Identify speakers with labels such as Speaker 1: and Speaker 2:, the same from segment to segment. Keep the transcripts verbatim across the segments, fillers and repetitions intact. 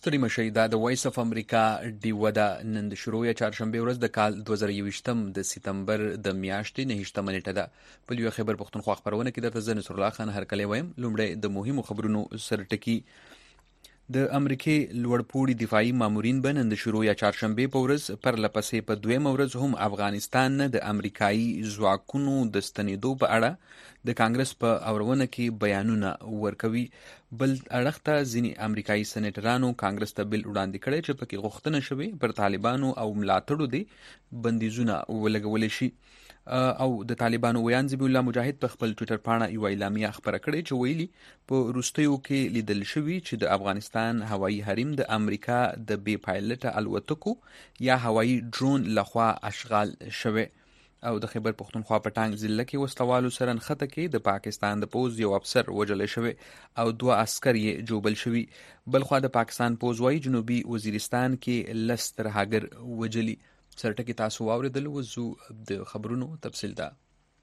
Speaker 1: ستړي مشئ دا د وایس اف امریکا ډیوه ده. نن د شروع یا چهارشنبه ورځ د کال دوه زره یوویشتم د سپتمبر د میاشتې نهشتمه نیټه ده. په یو خبر پښتونخوا خبرونه کې درته زه نصر الله خان هرکلی وایم. لومړی د مهمو خبرونو سرټکی. د امریکې لوړپوړي دفاعي مامورین به نن د شروع یا چهارشنبه په ورځ پر لپسې په دویمه ورځ هم افغانستان نه د امریکایي ځواکونو د ستنېدو په اړه د کانګرس په اورونه کې بیانونه ورکوي. بل اړخ ته ځینې امریکایي سېنیټرانو کانګرس ته بل وړاندې کړی چې پکې غوښتنه شوې پر طالبانو او ملاتړو دې بندیزونه ولګولی شي. او د طالبانو ویان ذبیح الله مجاهد په خپل ټویټر پاڼه یو اعلامیه خپره کړې چې ویلي په وروستیو کې لیدل شوي چې د افغانستان هوایي حریم د امریکا د بې پایلټه الوتکو یا هوایي ډرون لخوا اشغال شوی. او د خیبر پښتونخوا په ټانګ ضلع کې وسلوالو سره نښته کې د پاکستان د پوز یو افسر وژلی شوی او دوه عسکر یې جوبل شوي. بلخوا د پاکستان پوز وايي جنوبي وزیرستان کې لس ترهګر وجلي. سرټکی تاسو واوریدل. وزو د خبرونو تفصیل ده.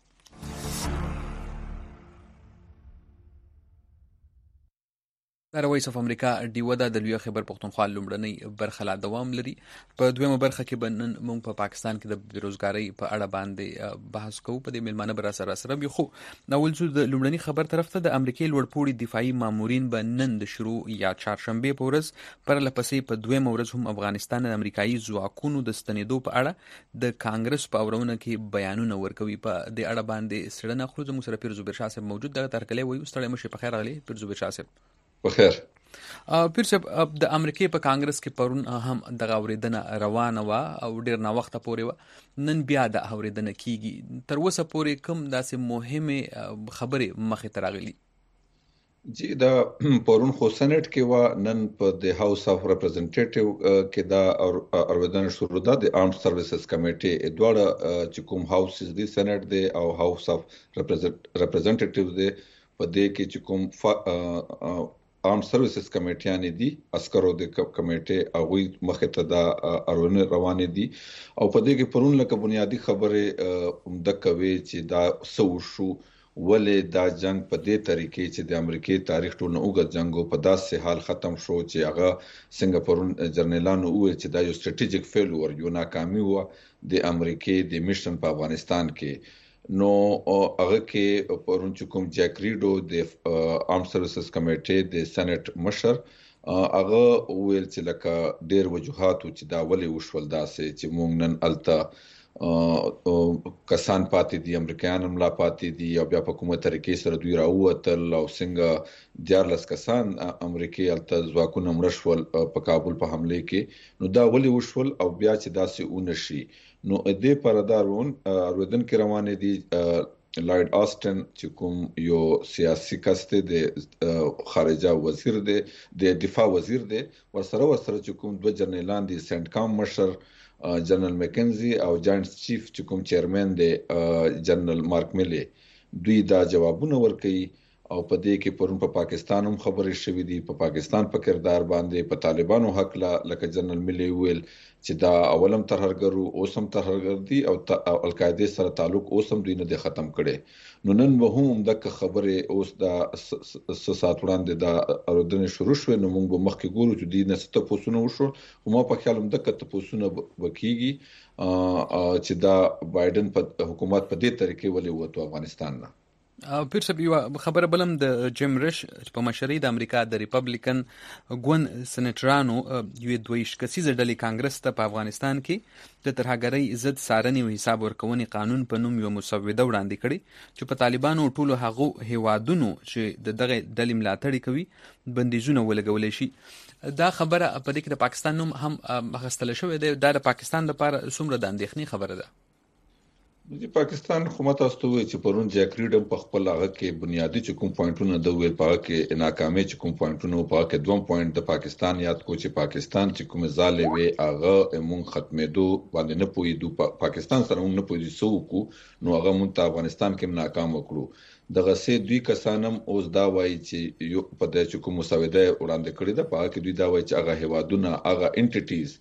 Speaker 1: دا وایس اف امریکا ډیوه ده د لوی خبر پښتونخوا لومړنۍ برخه لا دوام لري. په دویمه برخه کې به نن موږ په پاکستان کې د بیروزګارۍ په اړه باندې بحث کوو. په دې ملمانه به راسره سره وي. خو اول ځو د لومړنۍ خبر طرف ته. د امریکې لوړپوړي دفاعي مامورین به نن د شروع یا چهارشنبه په ورځ پر لپسې په دویمه ورځ هم افغانستان د امریکایي ځواکونو د ستنېدو په اړه د کانګرس په اورونه کې بیانونه ورکوي. په دې اړه باندې څېړنه خو زموږ سره پیر زبیر شاه صاحب موجود دی. هرکلی وایو. ستړی مشئ. په خیر راغلی پیر زبیر شاه صاحب.
Speaker 2: بخیر.
Speaker 1: پیر صاحب د امریکې په کانګرس کې پرون هم دغه اورېدنه روانه وه او ډېر ناوخته پورې وه. نن بیا د اورېدنه کیږي. تر اوسه پورې کوم داسې مهمې خبرې مخې ته راغلي؟
Speaker 2: جی دا پرون خو سېنات کې وه. نن په د هاوس اف ریپرزنټیټیو کې دا اورېدنه شروع ده. د آرمډ سروسز کمیټې دواړه چې کوم هاوس دی سېنات دی او هاوس اف ریپرزنټیټیو دی په دې کې چې کوم آرمډ سروسز کمیټیانې دي عسکرو د کمیټې هغوی مخې ته دا اورونه روانې دي او په دې کې پرون لکه بنیادی خبرې عمده کوي چې دا څه وشو، ولې دا جنگ په دې طریقې چې د امریکې تاریخ ټول نه اوږد جنگ په داسې حال ختم شو چې هغه څنګه پرون جرنیلانو وویل چې دا یو سټریټیجیک فیلور یو ناکامي وه د امریکې د میشن په افغانستان کې. نو هغه کې پرون چې کوم جیک ریډو د آرمډ سروسز کمیټې د سېنات مشر هغه ویل چې لکه ډېر وجوهات چې دا ولې وشول داسې چې موږ نن الته کسان پاتې دي، امریکایان هم لا پاتې دي او بیا په کومه طریقې سره دوی راووتل او څنګه دیارلس کسان امریکې الته ځواکونه مړه شول په کابل په حمله کې. نو دا ولې وشول او بیا چې داسې ونشي. نو دې پردارون اورېدن کې روانې دي. لارډ آسټن چې کوم یو سیاسي کس دی د خارجه وزیر دی د دفاع وزیر دی، ورسره ورسره چې کوم دوه جرنیلان دي سنټ کام مشر جنرال میکنزي او جاینټس چیف چې کوم چیرمن دی جنرال مارک میلی، دوی دا جوابونه ورکوي. او په دې کې پرون په پاکستان هم خبرې شوې دي په پاکستان په کردار باندې په طالبانو حق لا لکه جنرال میلی ویل چې دا اولم ترهګرو اوس هم ترهګر دي او القاعده سره تعلق اوس هم دوی نه دي ختم کړي. نو نن به هم دغه خبرې اوس دا سات وړاندې دا اورېدنه شروع شوه. نو موږ به مخکې ګورو چې دوی نه ست پوسونه وشو. خو ما په خیال هم دغه تپوسونه وکیږي چې دا بایدن په حکومت په دې طریقې ولې وته افغانستان نه.
Speaker 1: پیر صاحب یو خبره بلم د جیم ریش په مشرۍ د امریکا د ریپبلیکن ګوند سېنیټرانو یوې دویش کسیزه ډلې کانګرس ته په افغانستان کې د ترهګرۍ ضد څارنې او حساب ورکونې قانون په نوم یو مسوده وړاندې کړې چې په طالبانو ټولو هغو هیوادونو چې د دغه ډلې ملاتړ کوي بندیزونه ولګولی شي. دا خبره په دې کې د پاکستان نوم هم اخیستل شوی دی. دا د پاکستان لپاره څومره د اندېښنې خبره ده؟
Speaker 2: د پاکستان حکومت تاسو ته وایي چې پرون جیک ریډ په خپل هغه کې بنیادی چې کوم پوینټونه د ویل په هغه کې ناکامي چې کوم پوینټونه په هغه کې دوه پوینټ د پاکستان یاد کو چې پاکستان چې کوم ځاله وي هغه مونږ ختمېدو باندې نه پوهېدو. پاکستان سره مونږ نه پوهېدو څه وکړو نو هغه مونږ ته افغانستان کې ناکام وکړو. دغه سه دوی کسانم اوس دا وایي چې یو په دې چې کوم مسوده وړاندې کړی ده په هغه کې دوی دا وایي چې هغه هیوادونه هغه انټیټیز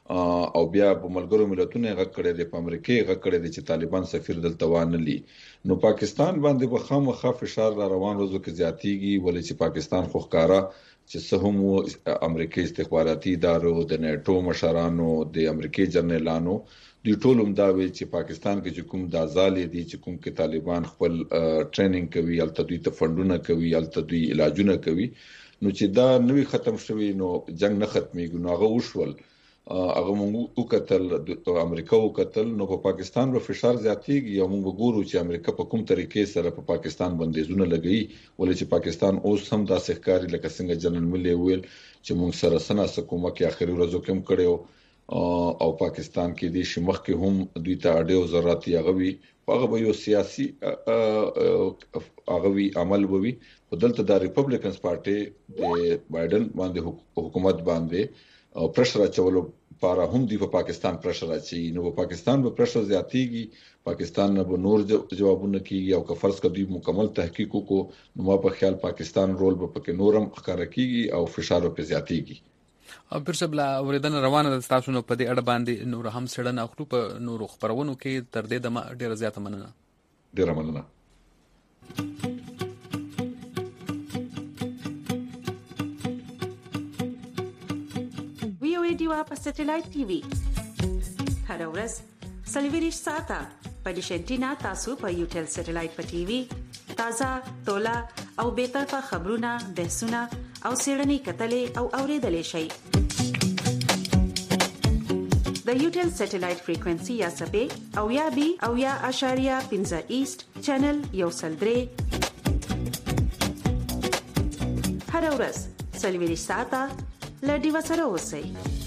Speaker 2: او بیا په ملګرو ملتونو غږ کړی دی، په امریکا غږ کړی دی چې طالبان سفیر دلته وانلي. نو پاکستان باندې به خامخا فشار را روان روزو کې زیاتیږي، ولې چې پاکستان خو ښکارا چې څه هم امریکایي استخباراتي ادارو، د نیټو مشرانو، د امریکایي جنرالانو دوی ټول هم دا وی چې پاکستان کې چې کوم د ازالې دي چې کوم کې طالبان خپل ټریننګ کوي، الته دوی ته فندونه کوي، الته دوی علاجونه کوي. نو چې دا نوې ختم شوی نو جنگ نه ختميږي. نو هغه وشول هغه موږ وکتل، امریکا وکتل، نو په پاکستان په فشار زیاتیږي. او موږ ګورو چې امریکا په کوم طریقې سره په پاکستان باندې زونه لګي، ولې چې پاکستان اوس هم دا ښکاری لکه څنګه جنرال ملي ویل چې موږ سره سنا سکومه کې اخري ورځو کې هم کړو او پاکستان کې د شمخ کې هم دوی ته اړیو ضرورتي هغه هغه به یو سیاسي هغه عمل وي. په دلته د ریپبلیکنز پارټي د بایدن باندې حکومت باندې او پرشر اچولو لپاره هم دی په پاکستان پرشر اچي. نو په پاکستان به پرشر زیاتیږي، پاکستان نه به نور جوابونه کیږي او که فرض کړي مکمل تحقیق وکړو نو ما په خیال پاکستان رول به پکې نورم ښکارا کیږي او فشار په زیاتیږي.
Speaker 1: او پرسبلا اوریدنه روانه د تاسو نو په دې اړه باندې نور هم سړنه اخلو په نور خبرونو کې تر دې د ډیره زیاته مننه.
Speaker 2: ډیره مننه.
Speaker 3: دیوا په سټلایټ ټي وي هر ورځ سلیویریش ساته په ډیشنټینا تاسو په یوټل سټلایټ په ټي وي تازه تولا او به طرفه خبرونه بحثونه او سیړنی کتلې او اوریدلې شي. د یوټل سټلایټ فریکوئنسي یا سبې او یا بي او یا اشاریه پنځه ایست چینل یو سلدري هر ورځ سلیویریش ساته لډي وسره اوسئ.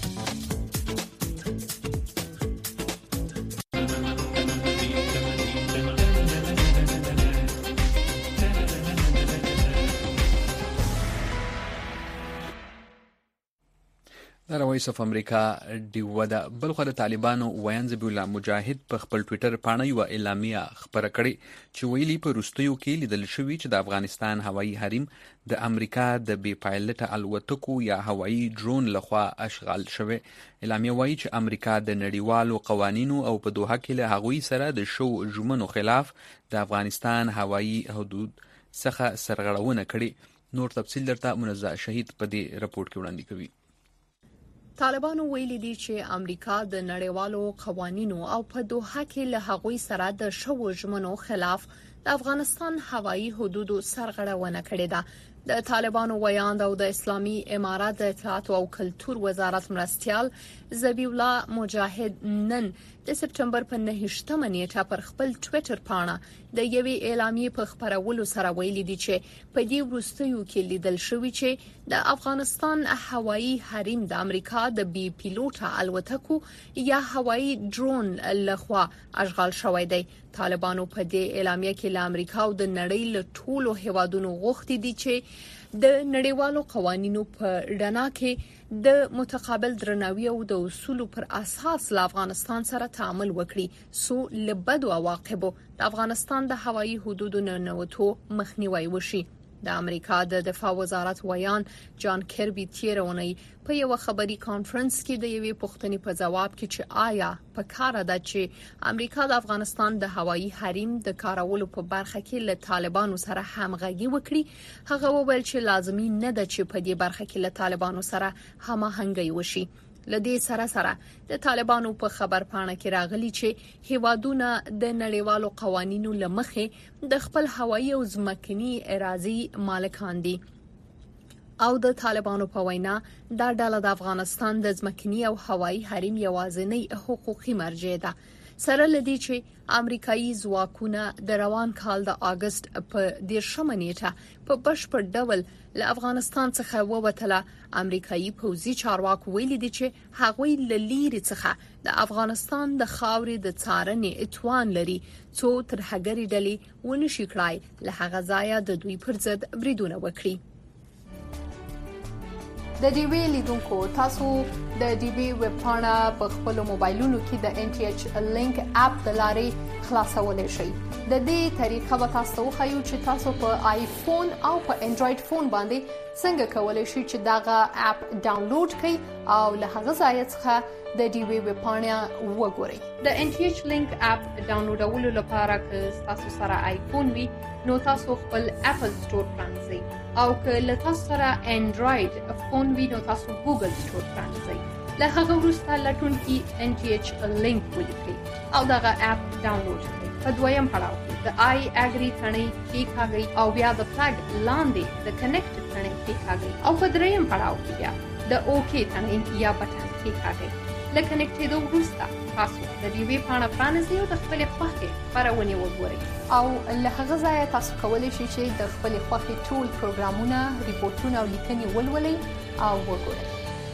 Speaker 1: د روایس اف امریکا دیوه د بلخو د طالبانو ویان ذبیح الله مجاهد په خپل ټوئیټر باندې یو اعلامیه خبره کړې چې ویلي په روستیو کې لیدل شوی چې د افغانستان هوایي حریم د امریکا د بي پایلټ الوتکو یا هوایي ډرون لخوا اشغال شوی. اعلامیه وایي چې امریکا د نړیوالو قوانینو او په دوحه کې له هغوی سره د شو ژمنو خلاف د افغانستان هوایي حدود څخه سرغړونه کړې. نور تفصیل درته منزه شهید په دې رپورت کې وړاندې کوي.
Speaker 4: طالبانو ویلي دي چې امریکا د نړیوالو قوانینو او په دوحه کې له هغوی سره د شو ژمنو خلاف د افغانستان هوایي حدودو سرغړونه کړې ده. د طالبانو ویاند او د اسلامي امارات د اطلاعات او کلتور وزارت مرستيال ذبیح الله مجاهد نن د سپټمبر په نهمه نیټه پر خپل ټوئیټر پاڼه د یوې اعلامیې په خبرولو سره ویلي دي چې په دې وروستیو کې لیدل شوی چې د افغانستان هوایي حریم د امریکا د بي پیلوټه الوتکو یا هوایي ډرون لخوا اشغال شوی دی. طالبانو په دې اعلامیه کې له امریکا او د نړۍ له ټولو هیوادونو غوښتي دي چې د نړیوالو قوانینو په رڼا کې د متقابل درناوي او د اصولو پر اساس له افغانستان سره تعامل وکړي سو لبد او عواقبو د افغانستان د هوایي حدودو نه نوټو مخنیوي وشي. د امریکا د دفاع وزارت ویان جان کربي تیرونی په یو خبري کانفرنس کې د یوې پوښتنې په جواب کې چې آیا په کار ده چې امریکا د افغانستان د هوایي حریم د کارولو په برخه کې له طالبانو سره همغږي وکړي، هغه وویل چې لازمي نه ده چې په دې برخه کې له طالبانو سره هماهنګي وشي. لدې سره سره د طالبانو په خبر پاڼه کې راغلي چې هیوادونه د نړیوالو قوانینو لمخې د خپل هوایي او ځمکني اراضي مالکان دي او د طالبانو په وینا دا ډله د افغانستان د ځمکني او هوایي حریم یوازینی حقوقي مرجع ده. سره لدی چې امریکایي ځواکونه د روان کال د اگست په دیرشمه نیټه په بشپړ ډول له افغانستان څخه ووتله. امریکایي پوځي چارواکو ویلي دي چې هغوی له لیرې څخه د افغانستان د خاورې د څارنې اتوان لري څو ترهګري ډلې ونشي کړای له هغه ځایه د دوی پر ضد بریدونه وکړي. د ډي وی لیدونکو تاسو د ډي وی ویب پاڼه په خپل موبایلونو کې د ان ټي ایچ لینک اپ د لارې خلاصولای شئ. د دې طریقه به تاسو خو چې تاسو په آیفون او په انډراید فون باندې څنګه کولای شئ چې داغه اپ ډاونلوډ کړئ او له هغه ځای څخه د ډي وی ویب پاڼه وګورئ. د ان ټي ایچ لینک اپ ډاونلوډولو لپاره که تاسو سره آیفون وي نو تاسو خپل اپل سٹور پرانځئ او که له تاسو سره انډراید فون وي نو تاسو ګوګل سٹور پرانځئ. له هغه وروسته لټون کې ان ټي ایچ لینک ولیکئ او دغه اپ ډاونلوډ کړئ. په دویم پړاو کې د آی اګری ثنې کلیکاږئ او بیا د فلګ لاندې د کنیکټ ثنې کلیکاږئ او په دریم پړاو کې بیا د اوکی ثنې یا بټن کلیکاږئ. له کنیکټېدو وروسته تاسو د ډي وی پاڼه پرانیزئ او د خپلې خوښې خپرونې وګورئ او له هغه ځایه تاسو کولی شئ چې د خپلې خوښې ټول پروګرامونه، ریپورټونه او لیکنې ولولئ او وګورئ.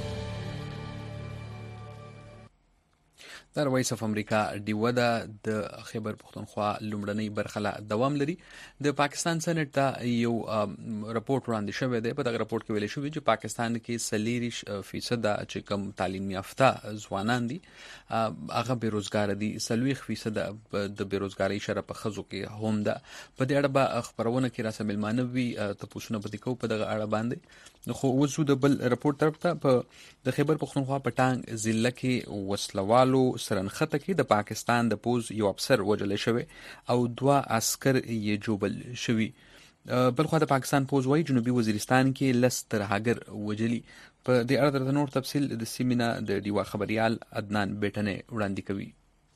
Speaker 1: د وایس اف امریکا ډیوه د خیبر پښتونخوا لومړنۍ برخه لا دوام لري. د پاکستان سېنات ته یو راپورټ وړاندې شوی دی. په دغه راپورټ کې ویل شوی چې پاکستان کې سلیریش فیصد چې کم تعلیم یافته ځوانان دي هغه بیروزګار دي. سلويخ فیصد د بیروزګاری شرح په خزو کې هم ده. په دې اړه به خبرونه کې راسه ملمانوي تاسو په دې کو په دغه اړه باندې خو وځو د بل راپورټ طرف ته. په د خیبر پښتونخوا په ټانګ ضلع کې وسلوالو سرنخته کې د پاکستان د پوز یو افسر وژل شوی او دوه عسكر یې جوبل شوی. بلخو د پاکستان پوز وايي جنوبي وزیرستان کې لس ترهګر وجلی. په دې اړه د نور تفصیل د سیمینا د ډیوا خبريال عدنان بیٹنه وړاندې کوي.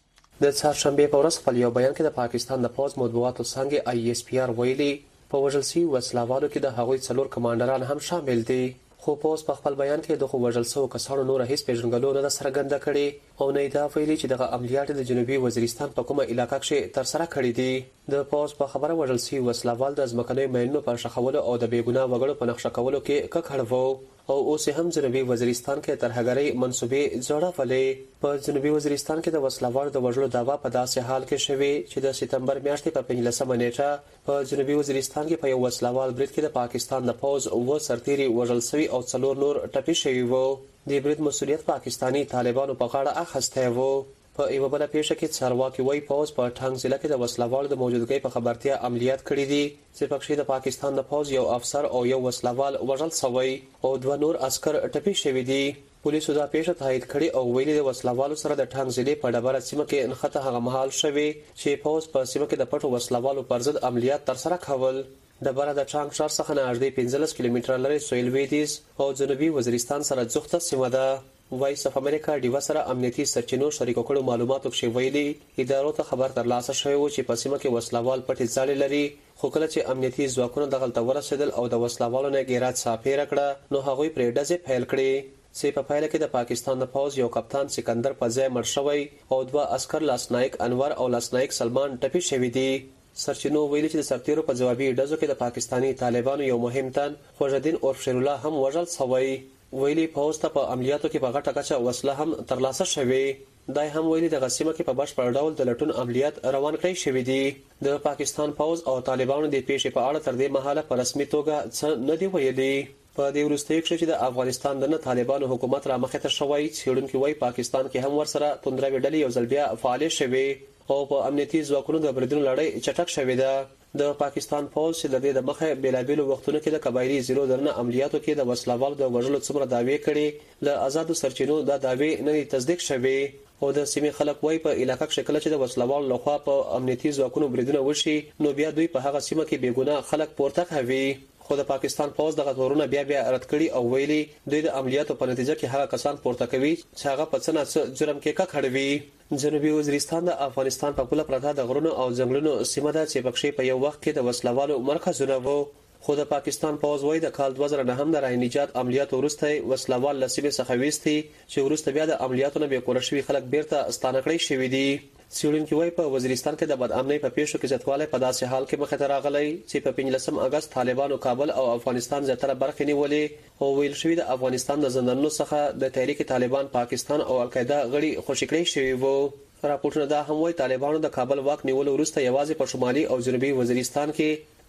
Speaker 5: د چهارشنبه په ورځ خپل یو بیان کې د پاکستان د پوز مطبوعاتو څنګه آی ایس پی آر ویلي په وژل شوي وسلوالو کې د هغوی څلور کمانډران هم شامل دي. خو پوز په خپل بیان کې د خو وژل شوو کسانو نور هیڅ پیژنګلو نه څرګنده کړي او نه دا ویلي چې دغه عملیات د جنوبي وزیرستان په کومه علاقه کې تر سره کړي دي. د پوز په خبره وژل شوي وسلوال د ځمکنیو ماینونو په شخولو او د بیګناه وګړو په نقشه کولو کې ککړ وو او اوس هم جنوبي وزیرستان کې ترهګرۍ منسوبې جوړولې. په جنوبي وزیرستان کې د وسلوال د وژلو داوا په داسې حال کې شوی چې د سپتمبر میاشتې په پنځلسمه نیټه په جنوبي وزیرستان کې په یو وسلوال برید کې د پاکستان د پوز او سرتيري وژل شوی او څلور نور ټپي شوي وو. د برید مسؤلیت پاکستانی طالبانو په غاړه اخیستی وو. په یو بل پیښه کې چارواکي وایي پوز په ټانګ ضلع کې د وسلوال د موجودګۍ په خبرتیا عملیات کړي دي چې پکې د پاکستان د پوز یو افسر او یو وسلوال وژل شوی او دوه نور عسكر ټپي شوي دي. پولیسو دا پیښه تایید کړې او ویلي د وسلوالو سره د ټانګ ضلع په ډبره سیمه کې انخته هغه مهال شوی چې پوز په سیمه کې د پټو وسلوالو پر ضد عملیات تر سره کول. ډبره د ټانګ ښار څخه نږدې پنځلس کیلومتره لري سویل ویدیز او جنوبي وزیرستان سره جوخته سیمه ده. وایس اف امریکا ډیوا سره امنیتي سرچینو شریکو کړو معلوماتو کې ویلي ادارو ته خبر ترلاسه شوی و چې په سیمه کې وسلوال پټې ځالې لري. خو کله چې امنیتي ځواکونه دغلته ورسېدل او د وسلوالو نه ګیرات صافي کړه نو هغوی پرې ډزې پیل کړې. چې په پایله کې د پاکستان د پوز یو کپتان سکندر په ځای مړ شوی او دوه عسكر لاسنایک انور او لاسنایک سلمان ټپي شوی دي. سرچینو ویلي چې د سرتیرو په جوابي ډزو کې د پاکستانی طالبانو یو مهم تن خوشالدین عرف شیر الله هم وژل شوی. ویلي پوز ته په عملیاتو کې په غټه کچه وسله هم ترلاسه شوې. دای هم ویلي د غسیمه کې په بشپړ ډول د لټون عملیات روان کړی شوی دي. د پاکستان پوز او طالبانو د پیښې په اړه تر دې مهاله په رسمي توګه څه نه دی ویلي. په دې وروستیو کې چې د افغانستان د طالبانو حکومت را مخې ته شوی څېړونکي وایي پاکستان کې هم ورسره توندروي ډلې یو ځل بیا فعال شوي او په امنیتي ځواکونو د بریدونو لړۍ چټک شوې ده. د پاکستان پوز چې د دې د مخه بیلابیلو وختونو کې د قبایلی ضلعو درنه عملیاتو کې د وسلوالو د وژلو څومره داوی کړي له آزادو سرچینو دا داوی نه تصدیق شوی او د سیمې خلک وایي په علاقې کې شکل چې د وسلوالو لخوا په امنیتي ځواکونو بریدونه وشي نو بیا دوی په هغه سیمه کې بیګناه خلک پورته کوي. خو د پاکستان پوز دغه تورونه بیا بیا رد کړي او ویلي دوی د عملیاتو په نتیجه کې هغه کسان پورته کوي چې هغه په څه نه جرم کې ککړ وي. جنوبي وزیرستان د افغانستان په پوله پرته د غرونو او ځنګلونو سیمه ده چې پکې په یو وخت کې د وسلوالو مرکزونه وو. خو د پاکستان پوز وایي د کال دوه زره نه هم د رای نجات عملیاتو وروسته وسلوال لسیمه څخه وېستي چې وروسته بیا د عملیاتو نه به کور شوي خلک بیرته ستانه کړی شوی دي. څېړونکي وایي په وزیرستان کې د بدامنۍ په پیښو کې زیاتوالی په داسې حال کې مخې ته راغلی چې په پنځلسم اگست طالبانو کابل او افغانستان زیاتره برخې نیولې او ویل شوي د افغانستان د زندانونو څخه د تحریک طالبان پاکستان او القاعده غړي خوشي کړي شوي وو. راپورټونه دا هم وایي طالبانو د کابل واک نیولو وروسته یوازې په شمالي او جنوبي وزیرستان کې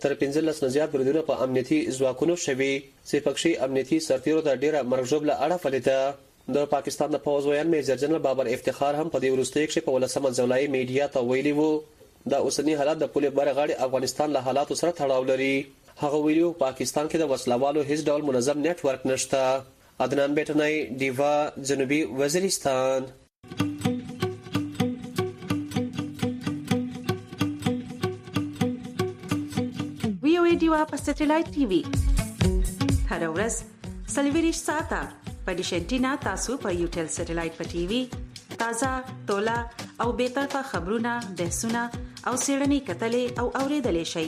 Speaker 5: تر پنځلس نه زیات بریدونه په امنیتي ځواکونو شوي چې پکې امنیتي سرتیرو ته ډیره مرګ ژوبله اړه فلیده د پاکستان د پوځ ویان میجر جنرال بابر افتخار هم په دې وروستي کې په ولسمه ځولای میډیا ته ویلي وو دا اوسنی حالات د پولیس بار غاړي افغانستان له حالاتو سره تړاو لري هغه ویلو پاکستان کې د وسلوالو هیڅ ډول منظم نت ورک نشته عدنان بیٹنای دیوا جنوبي وزیرستان
Speaker 3: وی او ای دیوا په سټلایټ ټي وي هر ورځ سلویریش ساته په ډیشنټینا تاسو په یوټل سټلایټ په ټي وي تازه تولا او بیطرفه خبرونه بحثونه او سیړنی کتلې او اوریدلې شي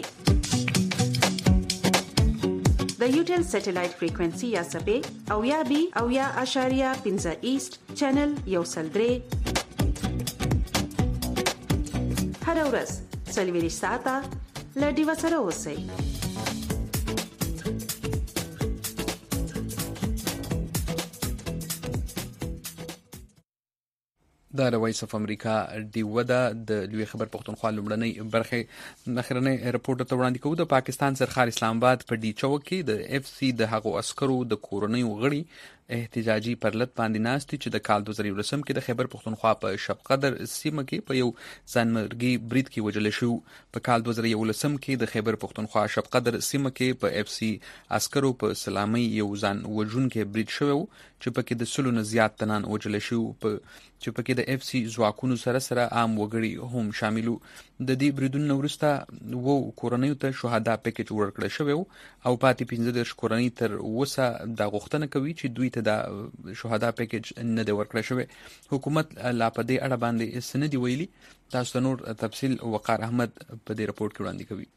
Speaker 3: د یوټل سټلایټ فریکوئنسي یا سپې او یا بي او یا اشاریه پنځه ایست چینل یو سلدري هر ورځ سلویریش ساته لډي وسره اوسئ
Speaker 1: دا د وایس اف امریکا دی ودا د لوی خبر پښتونخوا لومړنۍ برخه مخرنه رپورټ ته وړاندې کوي د پاکستان سرخار اسلام آباد په ډی چوک کې د اف سی د هغو عسکرو د کورنۍ غړي احتجاجي پرلط باندې ناستي چې د کال دوه زره ولسم کې د خیبر پښتونخوا په شب قدر سیمه کې په یو ځانمرګي برید کې وجل شو په کال دوه زره ولسم کې د خیبر پښتونخوا شب قدر سیمه کې په اف سی عسکرو په سلامي یو ځان وجون کې برید شو چې پکې د سلو نه زیات تنان وجل شو په چې پکې د اف سی ځواکونو سره سره عام وګړي هم شاملو د دې بریدونو وروسته وو کورنۍ ته شهدا پیکج ورکړل شو او پاتې پنځه د کورنۍ تر اوسه د غوښتنه کوي چې دوی ته د شهدا پیکج نه دی ورکړل شوی حکومت لا په دې اړه باندې سندي ویلي تاسو نور تفصیل وقار احمد په دې رپورت کې وړاندې کوي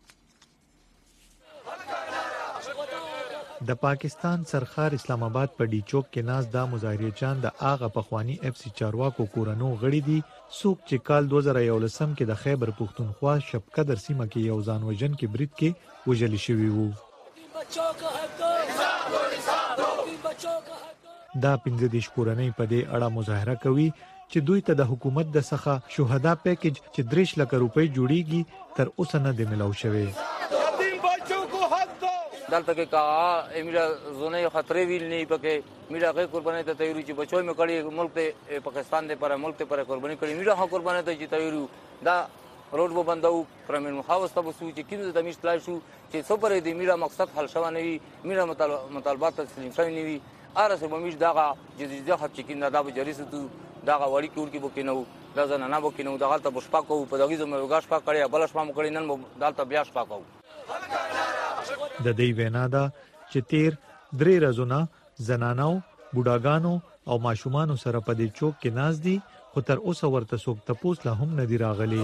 Speaker 6: د پاکستان سرخار اسلام آباد په ډی چوک کې ناز دا مظاهریچان د اغه پخوانی اف سی چارواکو کورنو غړي دي څوک چې کال دوه زره یولسم کې د خیبر پښتونخوا شب قدر سیمه کې یو ځان وژن کې برید کې وژل شوی وو دا پنځه دیش کورنۍ په دې اړه مظاهره کوي چې دوی ته د حکومت د څخه شهدا پیکج چې درې لک روپۍ جوړیږي تر اوسه نه دی ملو شوی
Speaker 7: دلته کې کا امیرا زونه خطرې ویل نه پکې میرا غي قرباني ته تیاری چې بچوي مې کړي ملک ته پاکستان دې پر ملک ته پر قرباني کړي میرا ها قرباني ته چې تیاری دا روډ و بندو پرمن مخاوسته بسو چې کینې د مشتلای شو چې سپر دې میرا مقصد حل شوه نه وي میرا مطالبات تسلیم شوی نه وي ارسه بمیش دغه جديده خط چې کیندا د جریسه تو دغه وړي کور کې بوکینو دا زنه نه بوکینو دغه ته بشپا کو په دغه زمو غاښ پا کړی بلش ما مکړی نن دالته بیا شپا کو
Speaker 6: د دې وینا دا چې تیر درې ورځې زنانو بوډاګانو او ماشومان سره په دې چوک کې ناز دي خو تر اوسه ورته څوک تپوس لا هم نه دی راغلي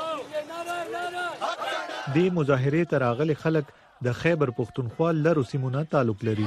Speaker 6: د مظاهره تر راغلي خلک د خیبر پښتونخوا لرو سیمونه تعلق لري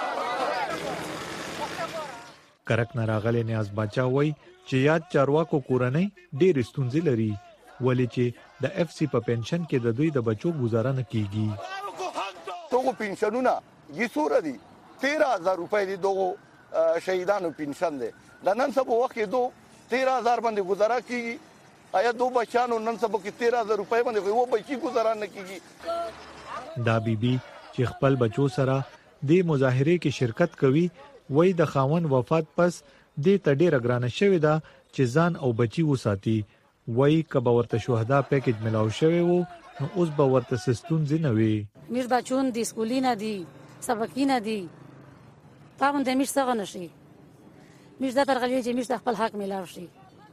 Speaker 6: کرک نه راغلي نیاز باچا وای چې یاد چارواکو کورنۍ ډېر ستونزې لري ولې چې د اف سی په پنشن کې د دوی د بچو گزاره نه کیږي
Speaker 8: دغه پنشنونه یې سور دي تیرہ ہزار روپۍ دي دغه شهیدانو پنشن دي د نن سبا وخت دو تیرہ ہزار باندې گزاره کیږي آیا دو بچانو نن سبا کې تیرہ ہزار روپۍ باندې وو بچي گزاره نه کیږي دا بیبي چې خپل بچو سره د مظاهره کې شرکت کوي وای د خاون وفات پس د تډیر غرانه شوی دا چې ځان او بچي وساتي وای کبه ورته شهدا پیکج ملاو شوی وو نو اوس به ورته سستون زینوي
Speaker 9: میر بچون دي سکولینا دي سبقینا دي تاون د میر څنګه نشي میر د ترغلی چې میر خپل حق ملاو شي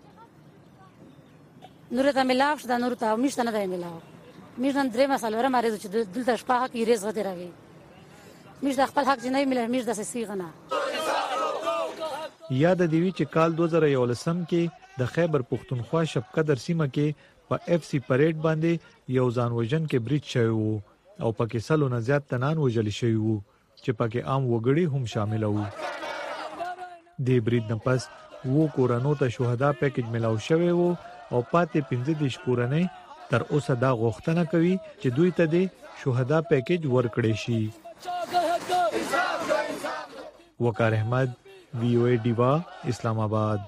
Speaker 9: نور ته ملاو شي دا نور ته میر نه دی ملاو میر نن درې مسله ور مریض چې دلته شپه حق یې رزق دی راوي میر خپل حق جنې ملاو میر د سیغنا یاد دی چې کال دوه زره یولسم کې د خیبر پښتونخوا شب قدر سیمه کې په اف سی پریډ باندې یو ځان وژن کې برید شوی وو او پکې سلو نه زیات تنان وژل شوی وو چې پکې عام وګړي هم شامل وو د برید نه پس وو کورانو ته شهدا پیکج ملاو شوی وو او پاتې پنځه دیش کورنۍ تر اوسه دا غوښتنه کوي چې دوی ته د شهدا پیکج ورکړي شي وقار احمد وی او ای دیوا اسلام آباد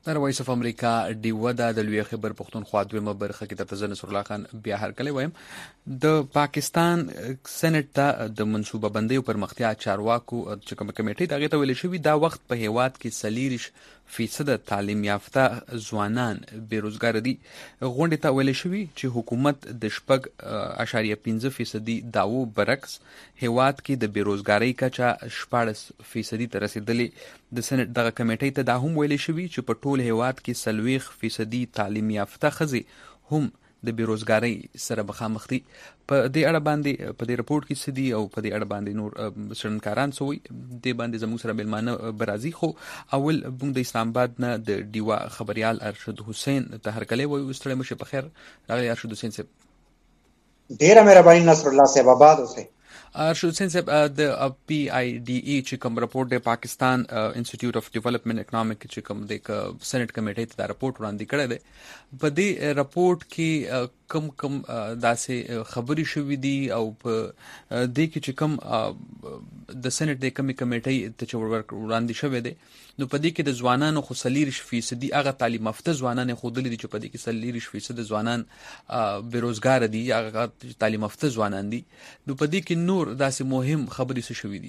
Speaker 1: در وایس اف امریکا ډیوه د لوی خبر پښتونخوا دویمه برخه کې د نصر الله خان بیا هر کله وایم د پاکستان سېنات ته د منصوبه بندۍ او پرمختیا چارواکو چې کوم کمیټې دغه ته ویل شوی دا وخت په هیواد کې سلیریش فیصد تعلیم یافته ځوانان بیروزګار دي. غونډې ته ویل شوی چې حکومت د شپږ اشاریه پنځه فیصدي داو برعکس هیواد کې د بیروزګاری کچه شپاړس فیصدي ته رسیدلې. د سېنات دغه کمیټې ته دا هم ویل شوی چې په ټول هیواد کې سلويخ فیصدي تعلیم یافته ښځې هم د بیروزګاری سره مخامخ دي. په دې اړه باندې په دې رپورت کې سدي او په دې اړه باندې نور شرنکاران سوي د باندې زموږ سره بلمانه برازي خو اول موږ د اسلام آباد نه د ډیوا خبريال ارشد حسین ته هرکلی وایو. ستړي مشه په خیر راغلی ارشد حسین صاحب.
Speaker 10: ډیره مهرباني نصر الله صاحب آباد اوسه.
Speaker 1: ارشد حسین صاحب د پی آی ډی ای چې کوم رپورت د پاکستان انسټیټیوټ اف ډیولپمنٹ اکونومیک چې کوم د سېنات کمیټې ته دا رپورت وړاندې کړی دی په دې رپورت کې کم کم داسې خبرې شوې دي او په دې کې چې کوم د سېنات د کمی کمیټې ته چې وړاندې شوی دی نو په دې کې د ځوانانو خو سلیریش فیصدي هغه تعلیم یافته ځوانان خودلې دي چې په دې کې سلیریش فیصد ځوانان بیروزګار دي هغه تعلیم یافته ځوانان دي. نو په دې کې نور داسې مهم خبرې څه شوې دي؟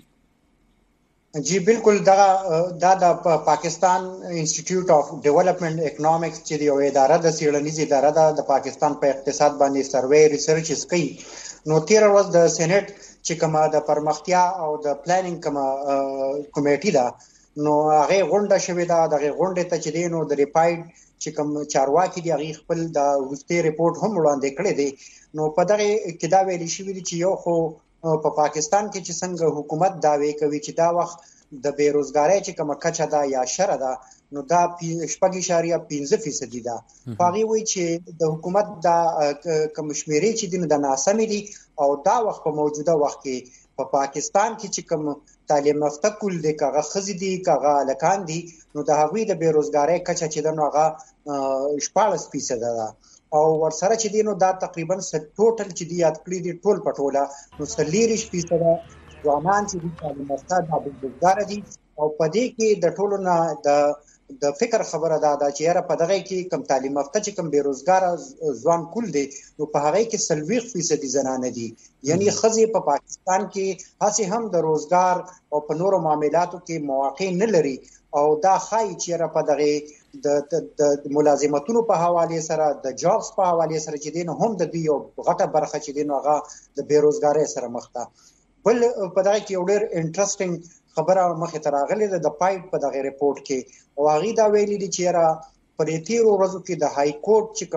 Speaker 10: جی بالکل دا دا د پاکستان انسټیټیوټ اف ډیولپمنٹ اکونومیکس چې یو اداره د سیړنیز اداره ده د پاکستان په اقتصاد باندې سروې ریسرچز کوي. نو تیر ورځ د سېنات چې کومه د پرمختیا او د پلانینګ کومه کمیټې ده نو هغه غونډه شوې ده. دغه غونډه ته چې دینو د ریپایډ چې کوم چارواکي دی هغه خپل د وروستي ریپورت هم وړاندې کړی دی. نو په دغه کې دا ویل شوی دی چې یو خو په پاکستان کې چې څنګه حکومت داوی کوي چې دا وخت د بیروزګاری چې کومه کچه ده یا شره ده نو دا شپږ اشاریه پنځه فیصدي ده. هغه وایي چې د حکومت دا کوم شمیرې چې دین د ناسمې دي او دا وخت په موجوده وخت کې په پاکستان کې چې کوم تعلیم یافته کول دي کاغه خزي دي کاغه لکان دي نو د هغوی د بیروزګاری کچه چې د نوغه شپاړس فیصد ده او ورسره چې دینو دا تقریبا ټوټل چې دی یاد کړی دي ټول پټوله نو سلیریش فیصد ځوانان چې د تعلیم یافته د بیروزګار دي او په دې کې د ټولو نه د د فکر خبره ده چې یاره په دغه کې کم تعلیم یافته چې کم بیروزګار ځوان کول دي نو په هغه کې سلويخ فیصد زنانه دي. یعنی خزي په پاکستان کې هڅه هم د روزګار او په نورو معاملاتو کې مواقع نه لري او دا خای چې په دغه د د ملازمتونو په حواله سره د جابس په حواله سره چې دین هم د یو غټه برخه چې دین هغه د بیروزګاری سره مخ ده. بل په دغه کې یو ډېر انټرېسټینګ خبره مخه تراغله د پایپ په دغه ریپورت کې او هغه دا ویلي دي چې را په تیر ورځو کې د های کورټ چې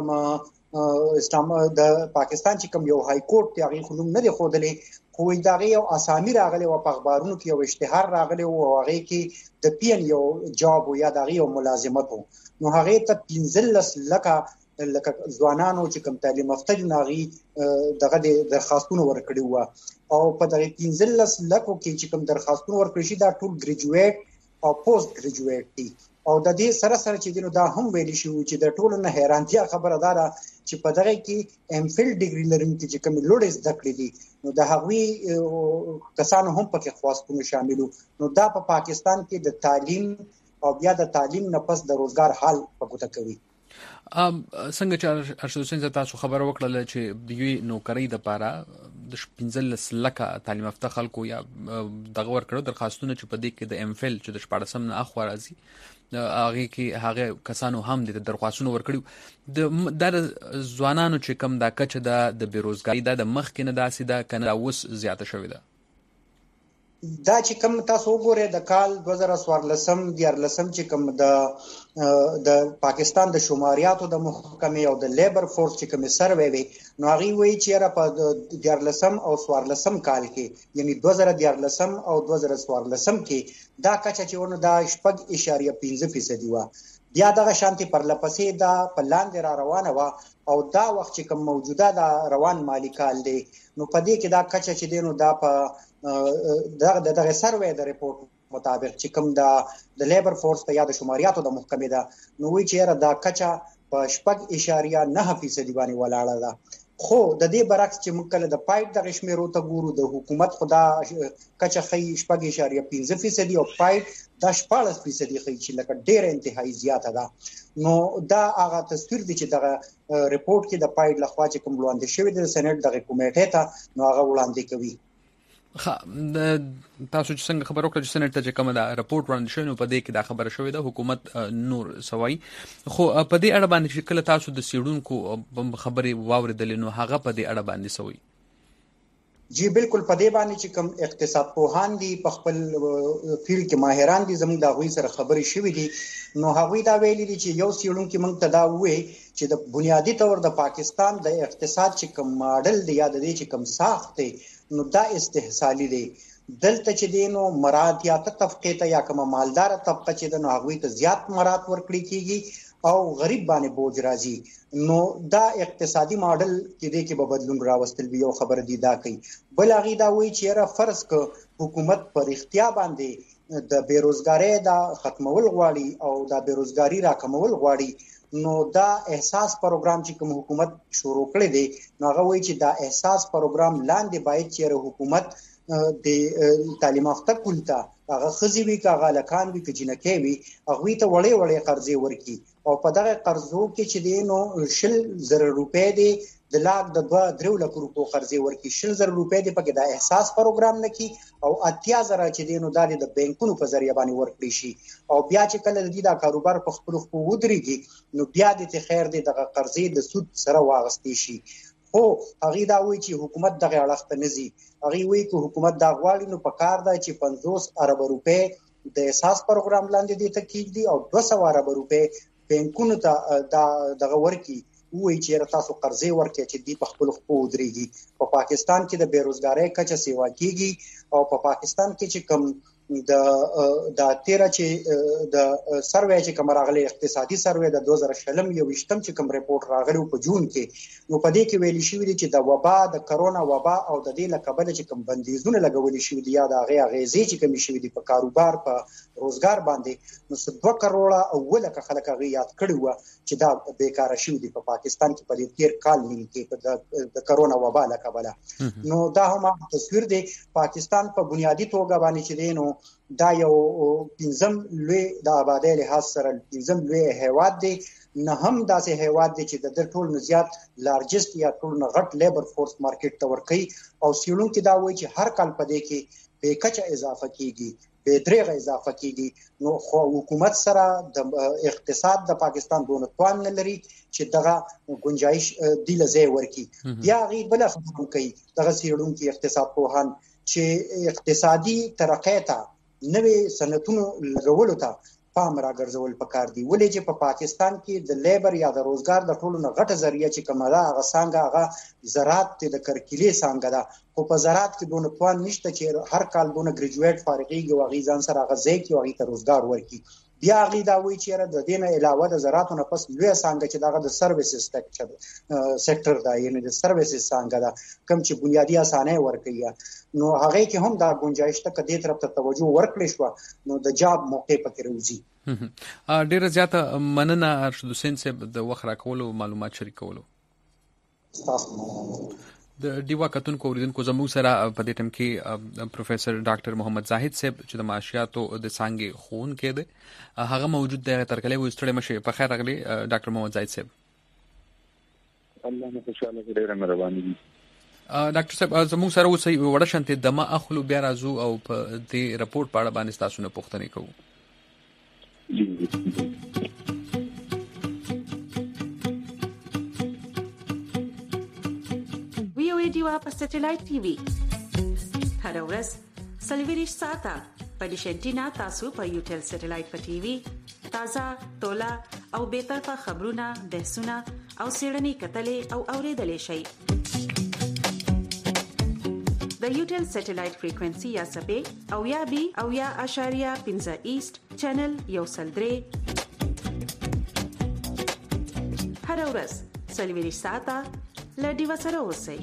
Speaker 10: کوم اسلام د پاکستان چې کوم یو های کورټ ته هغه خلوم نه دی خودلې خو دا یو اسامي راغلی او په اخبارونو کې یو اشتهار راغلی او هغه کې د پی ان یو جاب یا د یو ملازمت نو هغه ته پنځلس لکه لکه ځوانانو چې کوم تعلیم یافته ناغي دغه د درخواستونو ورکړي وو او په دغه پنځلس لکو کې چې کوم درخواستونه ورکړي شي دا ټول ګریجویټ او پوسټ ګریجویټ دي او د دې سره سره چې دینو دا هم ویل شي چې د ټولو نه حیرانتیا خبره ده چې په دغه کې ایم فیل ډیګري لرونکي چې کوم لوړ زده کړې دي نو د هغوی کسانو هم پکې خواستونه شاملو نو دا په پاکستان کې د تعلیم او بیا د تعلیم نه پس د روزګار حال په ګوته کوي.
Speaker 1: ام څنګه چې ارشد حسین تاسو خبر وکړه چې د یوې نوکری د پاره د پنځلس لکه تعلیم یافته خلکو یا دغه ورکړو درخواستونه چې په دې کې د ایم فیل چې د شپاړسم نه اخوا راځي هغه کې هغه کسانو هم د درخواستونه ورکړو د ځوانانو چې کم دا کچه د بیروزګاری د مخ کې نه داسې دا کنه اوس زیاته شوې ده.
Speaker 10: دا چې کوم تاسو وګورئ د کال دوه زره څوارلسم دیارلسم چې کوم د د پاکستان د شماریاتو د محکمې او د لیبر فورس چې کوم سروې وي نو هغه وایي چې را په دیارلسم او څوارلسم کال کې یعنی دوه زره دیارلسم او دوه زره څوارلسم کې دا کچه چې ونه دا شپږ اشاریه پنځه فیصد و بیا دغه شانتي پر لپسې دا په لاندې را روانه و او دا وخت چې کوم موجوده دا روان مالی کال دی نو په دې کې دا کچه چې دینو دا په دغه دغه سروې د ریپورت مطابق چې کوم دا د لیبر فورس ته یا د شماریاتو د محکمې دا نو وی چې را دا کچه په شپږ اشاریه نه فیصد باندې ولاړه ده خو د دې برعکس چې موږ کله د پایټ د شمیرو ته ګورو د حکومت خدا کچه خي شپږ اشاریه پنځه فیصد او پایټ د شپږ فیصد خي چې لکه ډېر انتهایی زیاته ده. نو دا هغه تصویر دی چې د ریپورت کې د پایټ لخوا چې کوم وړاندې شوی د سېنات د کمیټې ته نو هغه وړاندې کوي.
Speaker 1: خا تاسو چې څنګه خبر وکړه چې سېنات ته کوم دا رپورت وړاندې شوی نو په دې کې دا خبره شوې ده حکومت نور سوای خو په دې اړه باندې چې کله تاسو د سیډونکو خبرې واوریدل نو هغه په دې اړه باندې سوي.
Speaker 10: جی بالکل په دې باندې چې کوم اقتصاد پوهان دي په خپل فیلډ کې ماهران دي زموږ د غوي سره خبرې شوې دي نو هغوی دا ویلي دي چې یو سیډونکو موږ ته دا وې چې د بنیادی تور د پاکستان د اقتصاد چې کوم ماډل دی یا د دې چې کوم ساخت دی نو دا استحصالي دی. دلته چې دینو مراتیات طبقه ته یا کوم مالدار طبقه چې د نو هغوی ته زیات مرات ورکړي کیږي او غریب باندې بوج راځي. نو دا اقتصادي ماډل کې دی کې به بدلون راوستل به یو خبر دی دا کوي. بل هغه دا وایي چې را فرض ک حکومت پر اختیار باندې د بیروزګاری دا ختمول غواړي او دا بیروزګاری راکمول غواړي نو دا احساس پروګرام چې کوم حکومت شروع کړی دی نو هغه وایي چې دا احساس پروګرام لاندې باید چې حکومت د تعلیم یافته کولتا هغه خزي وی کاغه لکان وی کجنکې وی هغه ته وړې وړې قرضې ورکي او په دغه قرضو کې چې دینو شل زر روپے دی د لاک د دوه درو لک روپو قرضې ورکي شل زر روپے دی پکې د احساس پروګرام نکي او اتیا زره چې دینو د بانکونو په ذریعہ باندې ورکړي شي او بیا چې کله د دې دا کاروبار په خپل خو ودرېږي نو بیا د خیر دی د قرضې د سود سره واغستې شي. خو هغه دا وایي چې حکومت دغه اړخ ته نزي هغه وایي چې حکومت دا غواړي نو په کار ده چې پنځوس ارب روپے د احساس پروګرام لاندې دي ته کېږي او دوه سوه ارب روپے بانکونو ته دا دغه ورکي وایي چې تاسو قرضې ورکړئ چې دی په خپل خو ودرېږي. په پاکستان کې د بیروزګاری کچه سیوا کیږي او په پاکستان کې چې کم د د تیرا چې د سروې چې کوم راغلي اقتصادي سروې د دوه زره شلم یو وشتم چې کوم ریپورت راغلی په جون کې نو په دې کې ویل شوی دی چې د وبا د کرونا وبا او د دې لکبل چې کوم بندیزونه لګول شوی دی یا د هغه غیزي چې کوم شوی دی په کاروبار په روزګار باندې نو دوه کروڑه اوله که خلک هغه یاد کړی و چې دا بیکاره شوی دی په پاکستان کې په دې تیر کال نیم کې د کرونا وبا لکبل نو دا هم تصویر دی. پاکستان په بنیادی توګه باندې چې دینو دا یو پنځم لوی د آبادی لحاظ سره پنځم لوی هیواد دی نه هم داسې هیواد دی چې د ټول نه زیات لارجست یا ټول نه غټ لیبر فورس مارکیټ ته ورکوي او سیلون کې دا وایي چې هر کال په دې کې به کچه اضافه کیږي به درېغه اضافه کیږي نو خو حکومت سره د اقتصاد د پاکستان دونه توان نه لري چې دغه گنجائش دی لځای ورکی. بیا غي بل خبرم کوي دغه سیلون کې اقتصاد پوهان چې اقتصادي ترقۍ ته نوې صنعتونو لګولو ته پام راګرځول پکار دي ولې چې په پاکستان کې د لیبر یا د روزګار د ټولو نه غټه ذریعہ چې کومه ده هغه څنګه هغه زراعت د کرکلې څنګه ده خو په زراعت کې دونه توان نشته چې هر کال دونه ګریجویټ فارغيږي او غي ځان سره هغه ځای کې او غي ته روزګار ورکي. بیا غي دا وایي چې د دې نه علاوه د زراعت نه پس لوی څنګه چې دغه د سرویسز سېکټر سېکټر دا یعنی د سرویسز څنګه دا کم چې بنیادی اسانه ورکړي نو هغه کې هم دا گنجائش ته کدي طرف ته توجه ورکړي شو نو د جاب موقع پکې راوځي.
Speaker 1: ډیره زیاته مننه ارشد حسین صاحب د وخت راکولو معلومات شریکولو. د دیوا کتونکو اوریدونکو زموږ سره په دې ټیم کې پروفیسور ډاکټر محمد زاهد صاحب چې د معاشیاتو د څانګې ښوونکی دی هغه موجود دی. تر کله وې ستړي مشه په خیر راغلی ډاکټر محمد زاهد صاحب.
Speaker 11: الله مو خوشاله کړي ډېر مهرباني دي.
Speaker 1: ډاکټر صاحب زموږ سره اوس وړه شانته دمه اخلو بیا راځو او په دې رپورت په اړه باندې تاسو نه پوښتنه کوو.
Speaker 3: دیوا په سټلایټ ټي وي هر ورځ سلویریش ساته په دیشنټینا تاسو په یوټل سټلایټ په ټي وي تازه تولا او به طرفه خبرونه بحثونه او سیړنی کتلې او اوریدلې شي د یوټل سټلایټ فریکوئنسي یا سپې او یا بي او یا اشاریه پنځه ایست چینل یو سلدري هر ورځ سلویریش ساته لډي وسره اوسئ.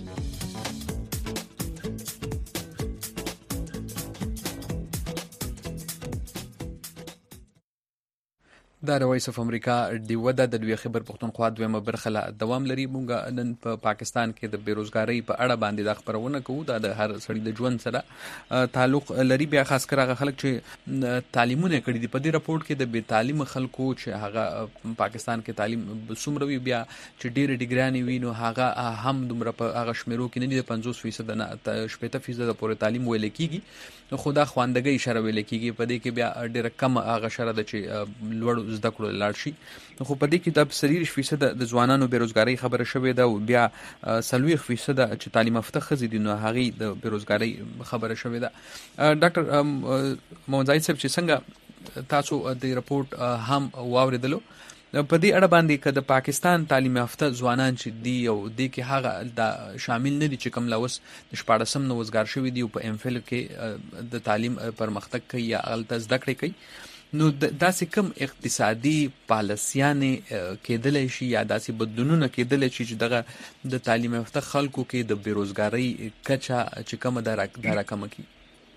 Speaker 1: دا وایس اف امریکا دی ودا د دوی خبر پښتونخوا دویمه برخه لا دوام لري. مونږ نن په پاکستان کې د بیروزګاری په اړه باندې د خبرونه کوو. دا د هر سړي د ژوند سره تعلق لري. بیا خاص کر هغه خلک چې تعلیمونه کړي دي. په دې راپورټ کې د بې تعلیم خلکو چې هغه پاکستان کې تعلیم څومره وي، بیا چې ډېر ډیګرانی وي نو هغه هم دومره په هغه شمیرو کې نه دي. پنځوس فیصد نه شپږ فیصد پورې تعلیم ویل کیږي. نو خدا خواندګۍ اشاره ویل کیږي. په دې کې بیا ډېر کم هغه شره د چې لوړ زده کړو لاړ شي. خو په دې کې د سلیریش فیصد د ځوانانو بیروزګاری خبره شوې ده او بیا سلويخ فیصد چې تعلیم یافته ښځې دي نو هغه د بیروزګاری خبره شوې ده. ډاکټر محمد زاهد صاحب چې څنګه تاسو د رپورټ هم واوریدلو په دې اړه باندې که د پاکستان تعلیم یافته ځوانان چې دی او د کې هغه د شامل نه دي چې کوم لوس د شپاړسم نوزګار شوی دی او په ام فل کې د تعلیم پرمختګ کوي یا غلطه زده کړې کوي، نو داسې کوم اقتصادي پالیسیانې کېدلی شي یا داسې بدلونونه کېدلی شي چې دغه د تعلیم یافته خلکو کې د بیروزګارۍ کچه چې کومه ده راکمه کړي؟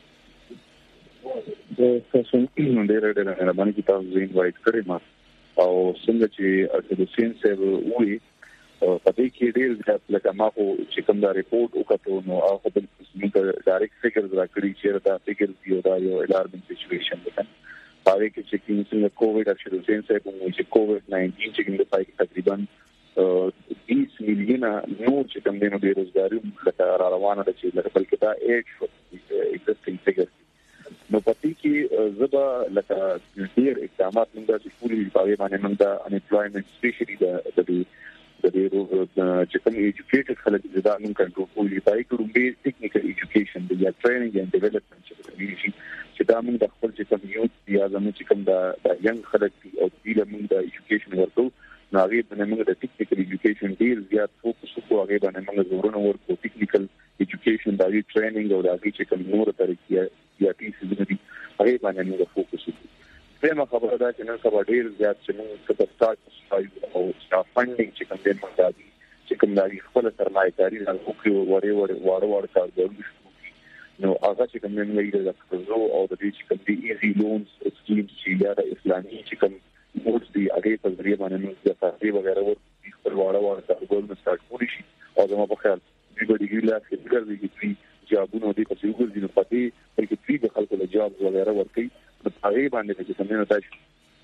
Speaker 11: تاسو ډېر ډېر مهرباني چې تاسو زه انوایټ کړی ما او څنګه چې د سین صاحب وی په دې کې ډېر ځات لکه ما خو چې کوم دا ریپورت وکړو نو هغه په موږ ډایرکټ فګرز راکړي چې دا فګرز دی دا یو الارمینګ سچويشن ده. پاره کې چې څنګه کووډ اکثر سین صاحب مو چې کووډ ناینټین چې کوم د پای کې تقریبا بیس میلیونه نور چې کوم د بیروزګاری لکه را روانه ده چې لکه بلکې دا ایټ ایگزیسټینګ فګر نو پتی کې زبا لکه ډیر اقدامات موږ چې پوری پاره باندې موږ د انپلویمنت سپیشلی د د د چې کوم ایجوکیټډ خلک د ځانونو کنټرول کوي پای کې رومبه ټیکنیکل ایجوکیشن د یا ټریننګ اند ډیولپمنٹ چې دا موږ د خپل چې کوم یوت یا زموږ چې کوم د ینګ خلک او د موږ د ایجوکیشن ورکو نو هغه باندې موږ د ټیکنیکل ایجوکیشن ډیر زیات فوکس وکړو. هغه باندې موږ زورونه ورکو ټیکنیکل ایجوکیشن د ټریننګ او د هغه چې کوم نور طریقې یا پیسې دي هغه باندې موږ فوکس وکړو. دغه خبره ده چې نن سبا ډیر زیات چې موږ د سٹارټ او سٹاف فاندینګ چې کوم د مقداري چې کوم د خپل سرمایه‌داري د حقوقي وړي وړي وړ وړ کارګرو نو هغه چې کوم نه لري د قرضو او د دې چې کوم دی ایزي لونز سکیمز چې یا د اسلامي چې کوم موږ دی هغه په ذریعہ باندې موږ د تاسو وغیرہ ور خپل وړ وړ کارګرو نه سٹارټ کولی شي او زموږ په خیال دی به دیګی لا فکر دی چې جابونو دي په یو ځل په دې بلکې چې د خلکو له جاب وغیرہ ورکي په هغه باندې چې څنګه نه تاسو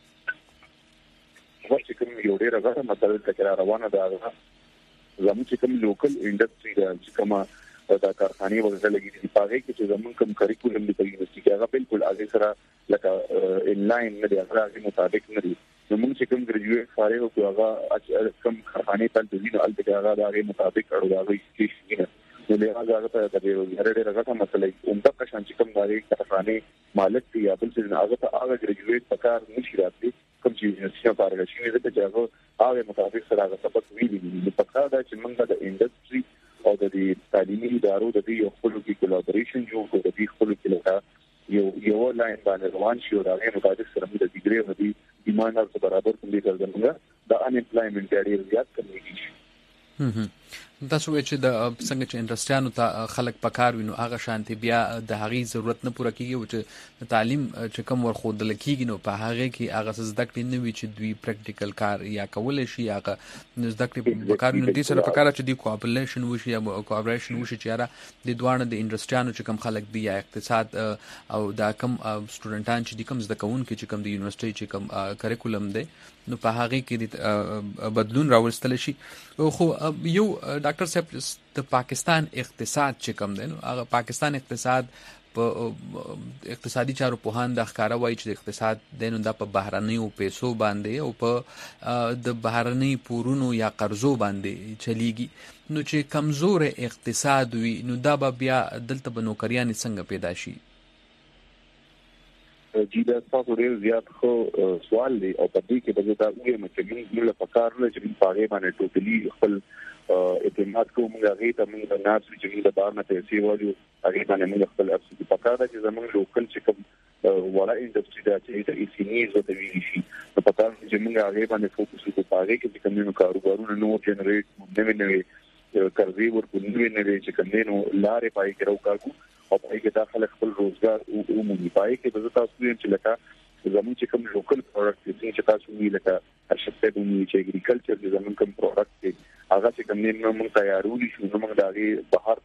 Speaker 11: ورته کوم یو ډیر غوړه مسله تکرار روانه ده. زموږ چې کوم لوکل انډستری ده چې کومه دا کارخانه وغیرہ لګي دي په هغه کې چې زموږ کوم کریکولم دی په یونیورسيټي کې هغه بالکل هغه سره لکه ان لاین نه دی هغه مطابق نه دي. نو موږ چې کوم ګریجویټ فارغ او هغه کوم کارخانه ته د دین ال دغه هغه مطابق اړه هغه کې نه نو له هغه ته د هرې رغه مسله اومده قشان چې کوم داري کارخانه مالک دی یا بل څه هغه ته هغه ګریجویټ پکار نشي راځي کوم چې یونیورسيټي فارغ شي د هغه هغه مطابق سره هغه سبق ویلي دي. پکار دا چې موږ د انډستری او د تعلیمي ادارو د دې خپل کې کولابوریشن جوړ کړو د دې خپل کې لکه یو یو لاین باندې روان شي او دا غیر مطابق سره د ډیګري او د ایمان سره برابر کوم دي څنګه د ان امپلایمنت ډیر زیات کمیږي. هم تاسو چې د څنګه چې انډستریانو ته خلک پکار وینو هغه شانتي بیا د هغې ضرورت نه پوره کیږي او چې تعلیم چې کوم ورخودل کیږي نو په هغه کې هغه زده کړې نه وي چې دوی پریکټیکل کار یا کولای شي هغه زده کړې پکار وینو دي سره پکار چې دی کوآپریشن وشي یا کوآپریشن وشي چې را د دوه د انډستریانو چې کوم خلک دی یا اقتصاد او دا کوم سټوډنټان چې د کوم زده کوونکي چې کوم د یونیورسيټي چې کوم کریکولم دی نو په هغه کې بدلون راوستل شي. خو یو ډاکټر صاحب د پاکستان اقتصاد چې کوم دی نو هغه پاکستان اقتصاد په اقتصادي چارو په هان د ښکارا وایي چې د اقتصاد دینو د په بهرنیو پیسو باندې او په د بهرنی پورونو یا قرضو باندې چلیږي نو چې کمزور اقتصاد وي نو دا به بیا دلته به نوکریان څنګه پیدا شي؟ جی دا تاسو ډیر زیات خو سوال دی او په دې کې به دا وایي چې موږ له پکار نه چې په هغه باندې ټوټلی خپل اعتماد کوو موږ هغه ته موږ د ناس چې موږ د بار نه پیسې وایو هغه باندې موږ خپل افسوس پکار ده چې زموږ لوکل چې کوم ولا انډستری دا چې د ایسینیز او د ویلی شي په پکار چې موږ هغه باندې فوکس وکړو په هغه کې چې کوم کاروبارونه نو جنریټ نوې نوې قرضې ورکړو نوې نوې چې کوم نو لارې پای کې راوکاږو او پای کې داخله خپل روزګار او عمومي پای کې د تاسو چې لکه زموږ چې کوم لوکل پروډکټ دي چې تاسو ویل لکه اشته د چې اګریکلچر د زموږ کوم پروډکټ دي هغه چې کوم نه موږ تیارولي شو نو موږ دغه بهر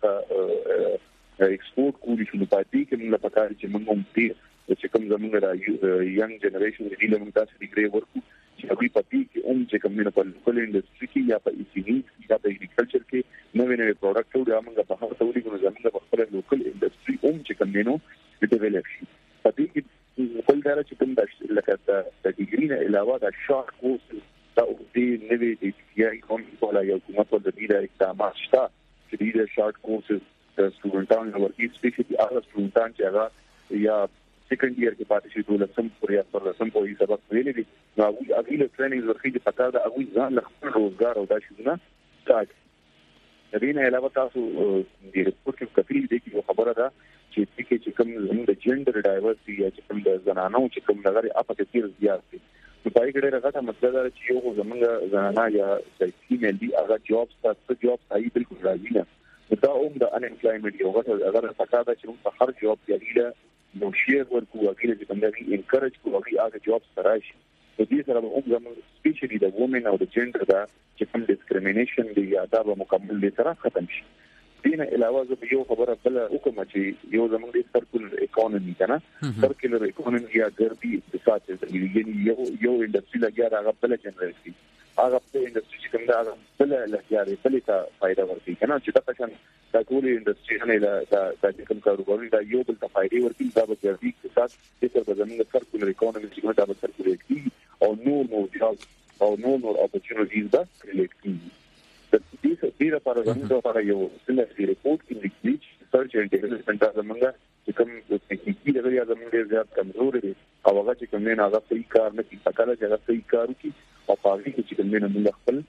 Speaker 11: ته ایکسپورټ کولی شو په دې کې موږ په کار چې موږ هم دې چې کوم زموږ را ینګ جنریشن دی له موږ تاسو ډیګری ورکو چې هغه په دې کې هم چې کوم نه په لوکل انډستری کې یا په ای سی وی یا په اګریکلچر کې نوې نوې پروډکټ او موږ په هغه تولید کوو زموږ په خپل لوکل انډستری هم چې کوم نه نو ډیولپ شي په دې کې خپل دره چې کوم د لکه د ډیګری نه علاوه د شارټ کورس دا دې نوې دې یا کوم په لا یو کومه په دې د اقدامات شته چې دې شارټ کورسز د سټوډنټانو ورکی سپیشلی هغه سټوډنټان چې هغه یا سیکنډ ایئر کې پاتې شي ټول سم پوریا پر سم په هیڅ سبق ویلې دي نو هغه اغیله ټریننګ ورخي چې پکار دا هغه ځان له خپل روزګار او دا شونه سٹارټ د دې نه علاوه تاسو د ریپورت کې کتلی دي چې خبره ده چې چې چې کوم زموږ د جندر ډایورسټي یا چې کوم د زنانو چې کوم لغړي اپا کې تیر زیات دي نو پای کې ډېر غټه مسله ده چې یو زموږ زنانه یا د فیمیل دي هغه جاب ستاسو جاب صحیح بالکل راځي نه دا هم د ان امپلایمنت یو غټه اگر پکا ده چې په هر جاب کې اړیله نو شیر ورکو اګیله چې کوم دی انکریج کوو هغه جاب سره شي د دې سره هم زموږ سپیشلی د وومن او د جندر دا چې کوم ډیسکریمینیشن دی یا دا به مکمل دي سره ختم شي دینه علاوه زه یو خبره بل وکم چې یو زموږ د سرکولر اکانومي کنه سرکولر اکانومي یا ګرځي د ساتل دی یعنی یو یو انډستری لګیا راغله بل جنرال شي هغه په انډستری چې کوم دا بل لګیا دی بل ته فائدہ ورکړي کنه چې دا څنګه دا ټول انډستری نه دا د کوم کاروبار دا یو بل ته فائدې ورکړي دا به ګرځي د سات چې په زموږ سرکولر اکانومي چې دا به سرکولر کی او نور نور جاب او نور نور اپورتونټیز دا کریټ کیږي د دې سره لپاره زموږ لپاره یو څنګه ریپورت کې لیکل سرچ اینڈ ډیولپمنٹ زموږ چې کوم تکنیکی لري زموږ زیات کمزور دي او هغه چې کوم نه هغه صحیح کار نه کوي پکاله چې هغه صحیح کار کوي او پاږي چې کوم نه موږ خپل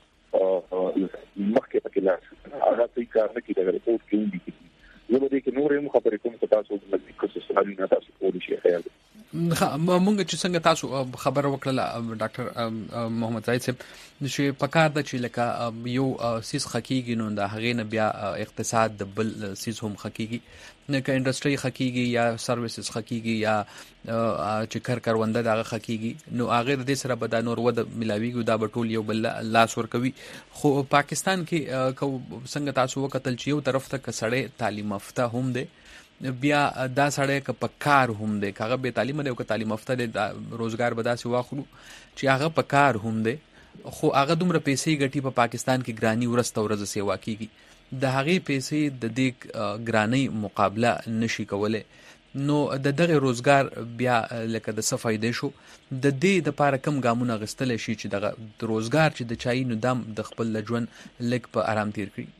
Speaker 11: مخکې پکې لاس هغه صحیح کار نه کوي د ریپورت کې وندي زه به دې کې نور هم خبرې کوم چې تاسو د مزیکو سره نه تاسو کولی شئ خیر
Speaker 1: مونږ چې څنګه تاسو خبر وکړه ډاکټر محمد زاهد صاحب چې پکار د چې لکه یو سیس حقيقي نو د هغې نه بیا اقتصاد د بل سیس هم حقيقي نه که انډستری حقيقي یا سرویسز حقيقي یا چې کار کارونده دغه حقيقي نو هغه د دې سره به د نور ود ملاویږي دا به ټول یو بل لاس ور کوي خو پاکستان کې کو څنګه تاسو وکتل چې یو طرف ته کسړې تعلیم یافته هم دي بیا دا سړی که په کار هم دی که هغه بې تعلیمه دی او که تعلیم یافته دی روزګار به داسې واخلو چې هغه په کار هم دی خو هغه دومره پیسې ګټي په پاکستان کې ګراني ورځ ورځ سیوا کیږي د هغې پیسې د دې ګرانۍ مقابله نشي کولی نو د دغه روزګار بیا لکه د څه فایدې شو د دې دپاره کم ګامونه اخیستلی شي چې دغه د روزګار چې د چایي نو دام د خپل ژوند لږ په آرام تیر کړي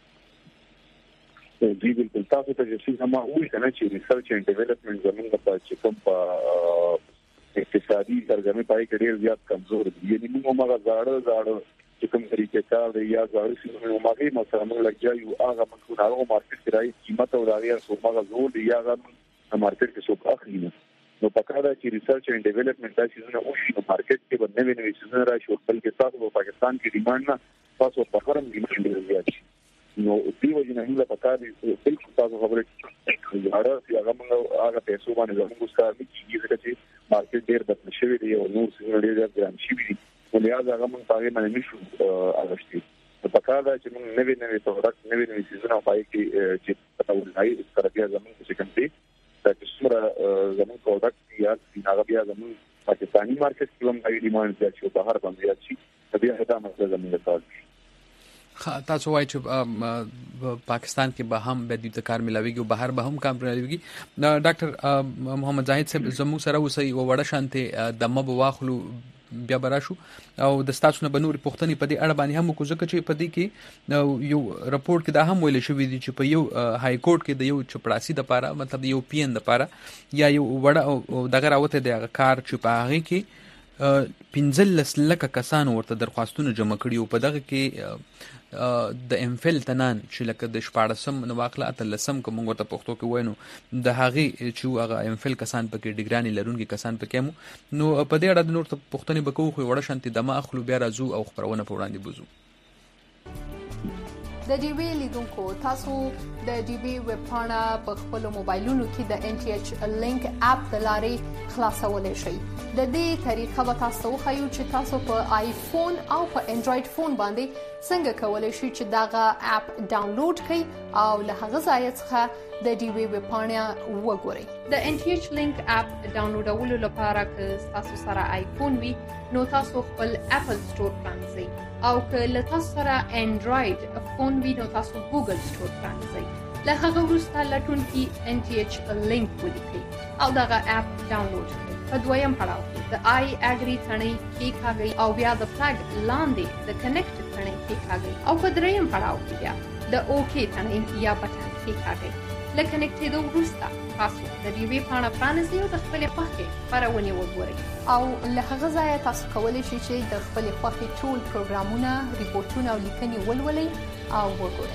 Speaker 11: دی بالکل تاسو ته چې ما وایي کنه چې ریسرچ اینڈ ډیولپمنٹ زموږ په چې کوم په اقتصادي سرګرمي پای کې ډیر زیات کمزور دي یعنی موږ هغه زاړه زاړه چې کوم طریقې کار دی یا زاړه سیمه موږ مثلا موږ لګیاو هغه موږ هغه مارکیټ کې راځي قیمت او راغی او هغه زول دی یا هغه مارکیټ کې څوک اخلي نو پکاره چې ریسرچ اینڈ ډیولپمنٹ دا چې نه وشي نو مارکیټ کې باندې نوې نوې څه راشي او بلکې تاسو په پاکستان کې ډیماند نه تاسو په خرم ډیماند ډیر زیات شي نو دیو جن موږ په کار دي بالکل تاسو خبره یاره چې هغه موږ هغه پیسو باندې زموږ کار نه کیږي ځکه چې مارکیټ ډیر بدل شوی دی او نور څه ډیر ګران شي دي نو لہذا هغه موږ پاره باندې نشو اغشتي په کار دا چې موږ نوې نوې پروډکټ نوې نوې سیزن پای کې چې تاسو ولای سره بیا زموږ څه کوم دي چې څومره زموږ پروډکټ یا هغه بیا زموږ پاکستاني مارکیټ کې هم د ډیماند زیات شي په هر باندې شي بیا دا مسله زموږ کار
Speaker 1: تاسو وایئ چې پاکستان کې به هم د دې کار ملاويږي او بهر به هم کار ملاويږي ډاکټر محمد زاهد صاحب زموږ سره اوسئ او وړه شانته د مب واخلو بیا براشو او د ستاسو نه بنوري پښتني په دې اړه باندې هم کو ځکه چې په دې کې یو رپورت کې دا هم ویل شوی دی چې په یو های کورټ کې د یو چپړاسي د پاره مطلب یو پی ان د پاره یا یو وړه دغه راوته د کار چې په هغه کې پنځلس لکه کسان ورته درخواستونه جمع کړي او په دغه کې د امفل تنان چې لکه د شپاړسم نو واخله اتلسم کوم ورته پښتو کې وینو د هغه چې هغه امفل کسان پکې ډیګرانی لرونکي کسان پکې مو نو په دې اړه د نور ته پښتني بکو خو وړه شانتي دمه اخلو بیا راځو او خبرونه په وړاندې بوزو
Speaker 4: د ډي وی لیدونکو تاسو د ډي وی ویب پاڼه په خپل موبایلونو کې د ان ټي ایچ لینک اپ د لارې خلاصولای شئ. د دې طریقه به تاسو خو چې تاسو په آیفون او په انډراید فون باندې څنګه کولای شئ چې داغه اپ ډاونلوډ کړئ او له هغه ځای څخه د ډي وی ویب پاڼه وګورئ. د ان ټي ایچ لینک اپ ډاونلوډولو لپاره که تاسو سره آیفون وي نو تاسو خپل اپل سٹور پرانځئ او که له تاسو سره انډراید فون وي نو تاسو ګوګل سٹور پرانځئ. له هغه وروسته لټون کې ان ټي ایچ لینک ولیکئ او دغه اپ ډاونلوډ کړئ. په دویم پړاو کې د آی اګری ثنې کېکاږئ او بیا د فلګ لاندې د کنیکټ ثنې کېکاږئ او په دریم پړاو کې بیا د اوکی ثنې یا بټن کېکاږئ. له کنیکټېدو وروسته تاسو د ډي وی پاڼه پرانیزئ او د خپلې خوښې خپرونې وګورئ او له هغه ځایه تاسو کولی شئ چې د خپلې خوښې ټول پروګرامونه، ریپورټونه او لیکنې ولولئ او وګورئ.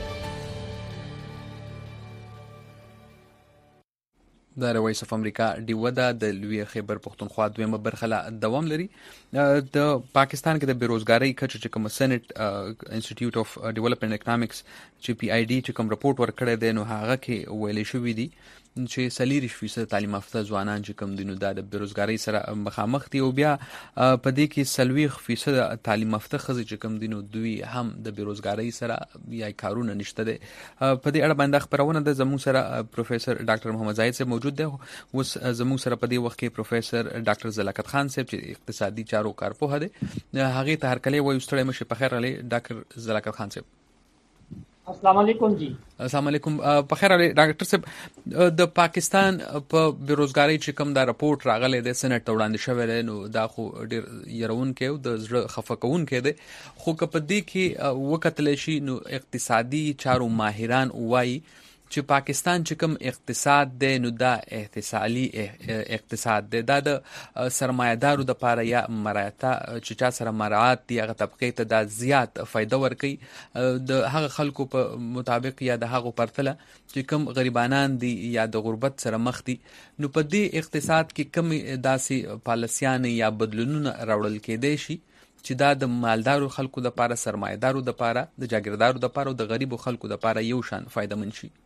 Speaker 1: د روایس اف امریکا ډیوه ده د لوی خیبر پښتونخوا دویمه برخه لا دوام لري. د پاکستان کې د بیروزګاری کچه چې کوم سنټ انسټیټیوټ اف ډیولپمنٹ اکونومکس چې پی آی ډي چې کوم رپورت ورکړی دی نو هغه کې ویل شوی دی چې سلیریش فیصد تعلیم یافته ځوانان چې کوم دینو د بیروزګاری سره مخامخ دي او بیا په دې کې سلويخ فیصد تعلیم یافته خزي چې کوم دینو دوی هم د بیروزګاری سره یا کارونه نشته دي. په دې اړه باندې خبرونه د زموږ سره پروفیسور ډاکټر محمد زاهد صاحب موجود دی. اوس زموږ سره په دې وخت کې پروفیسور ډاکټر زلاکت خان صاحب چې اقتصادي چارو کارپوه دی هغه ته هر کله وایو ستړی مشه په خیر علي ډاکټر زلاکت خان صاحب.
Speaker 12: السلام علیکم جی.
Speaker 1: السلام علیکم. په خیر علي ډاکټر صاحب د پاکستان په بیروزګاری چې کوم دا رپورت راغلی د سنټ ته وړاندې شوی دی نو دا خو ډیر يرون کې او د زړه خفه کون کې دی خو که په دې کې وکتل شي نو اقتصادي چارو ماهران وایي چې پاکستان چې کوم اقتصاد دی نو دا احتسالي اقتصاد دی دا د سرمایه‌دارو د پاره یا مرایته چې چا سره مراعات دی هغه طبقه ته دا زیات فائدہ ورکي د هغه خلکو په مطابق یا د هغه پرتله چې کوم غریبانان دي یا د غربت سره مخ دي نو په دې اقتصاد کې کم داسې پالیسیان یا بدلونونه راوړل کېدای شي چې دا د مالدارو خلکو د پاره سرمایه‌دارو د پاره د جاګیردارو د پاره او د غریبو خلکو د پاره یو شان فائدہ من شي.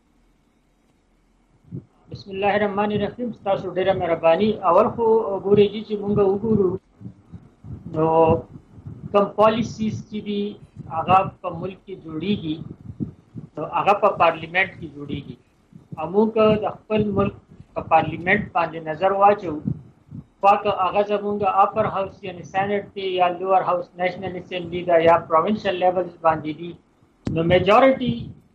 Speaker 12: بسم الله الرحمن الرحیم. تاسو ډیره مهرباني. اول خو ګورئ چې موږ وګورو نو کوم پالیسیز چې دي هغه په ملک کې جوړیږي نو هغه په پارلیمنت کې جوړیږي. موږ د خپل ملک په پارلیمنت باندې نظر واچو پاک هغه زموږ اپر هاوس یعنی سېنات دی یا لوور هاوس نېشنل اسمبلی دا یا پروینشل لیولز باندې دي نو میجورټي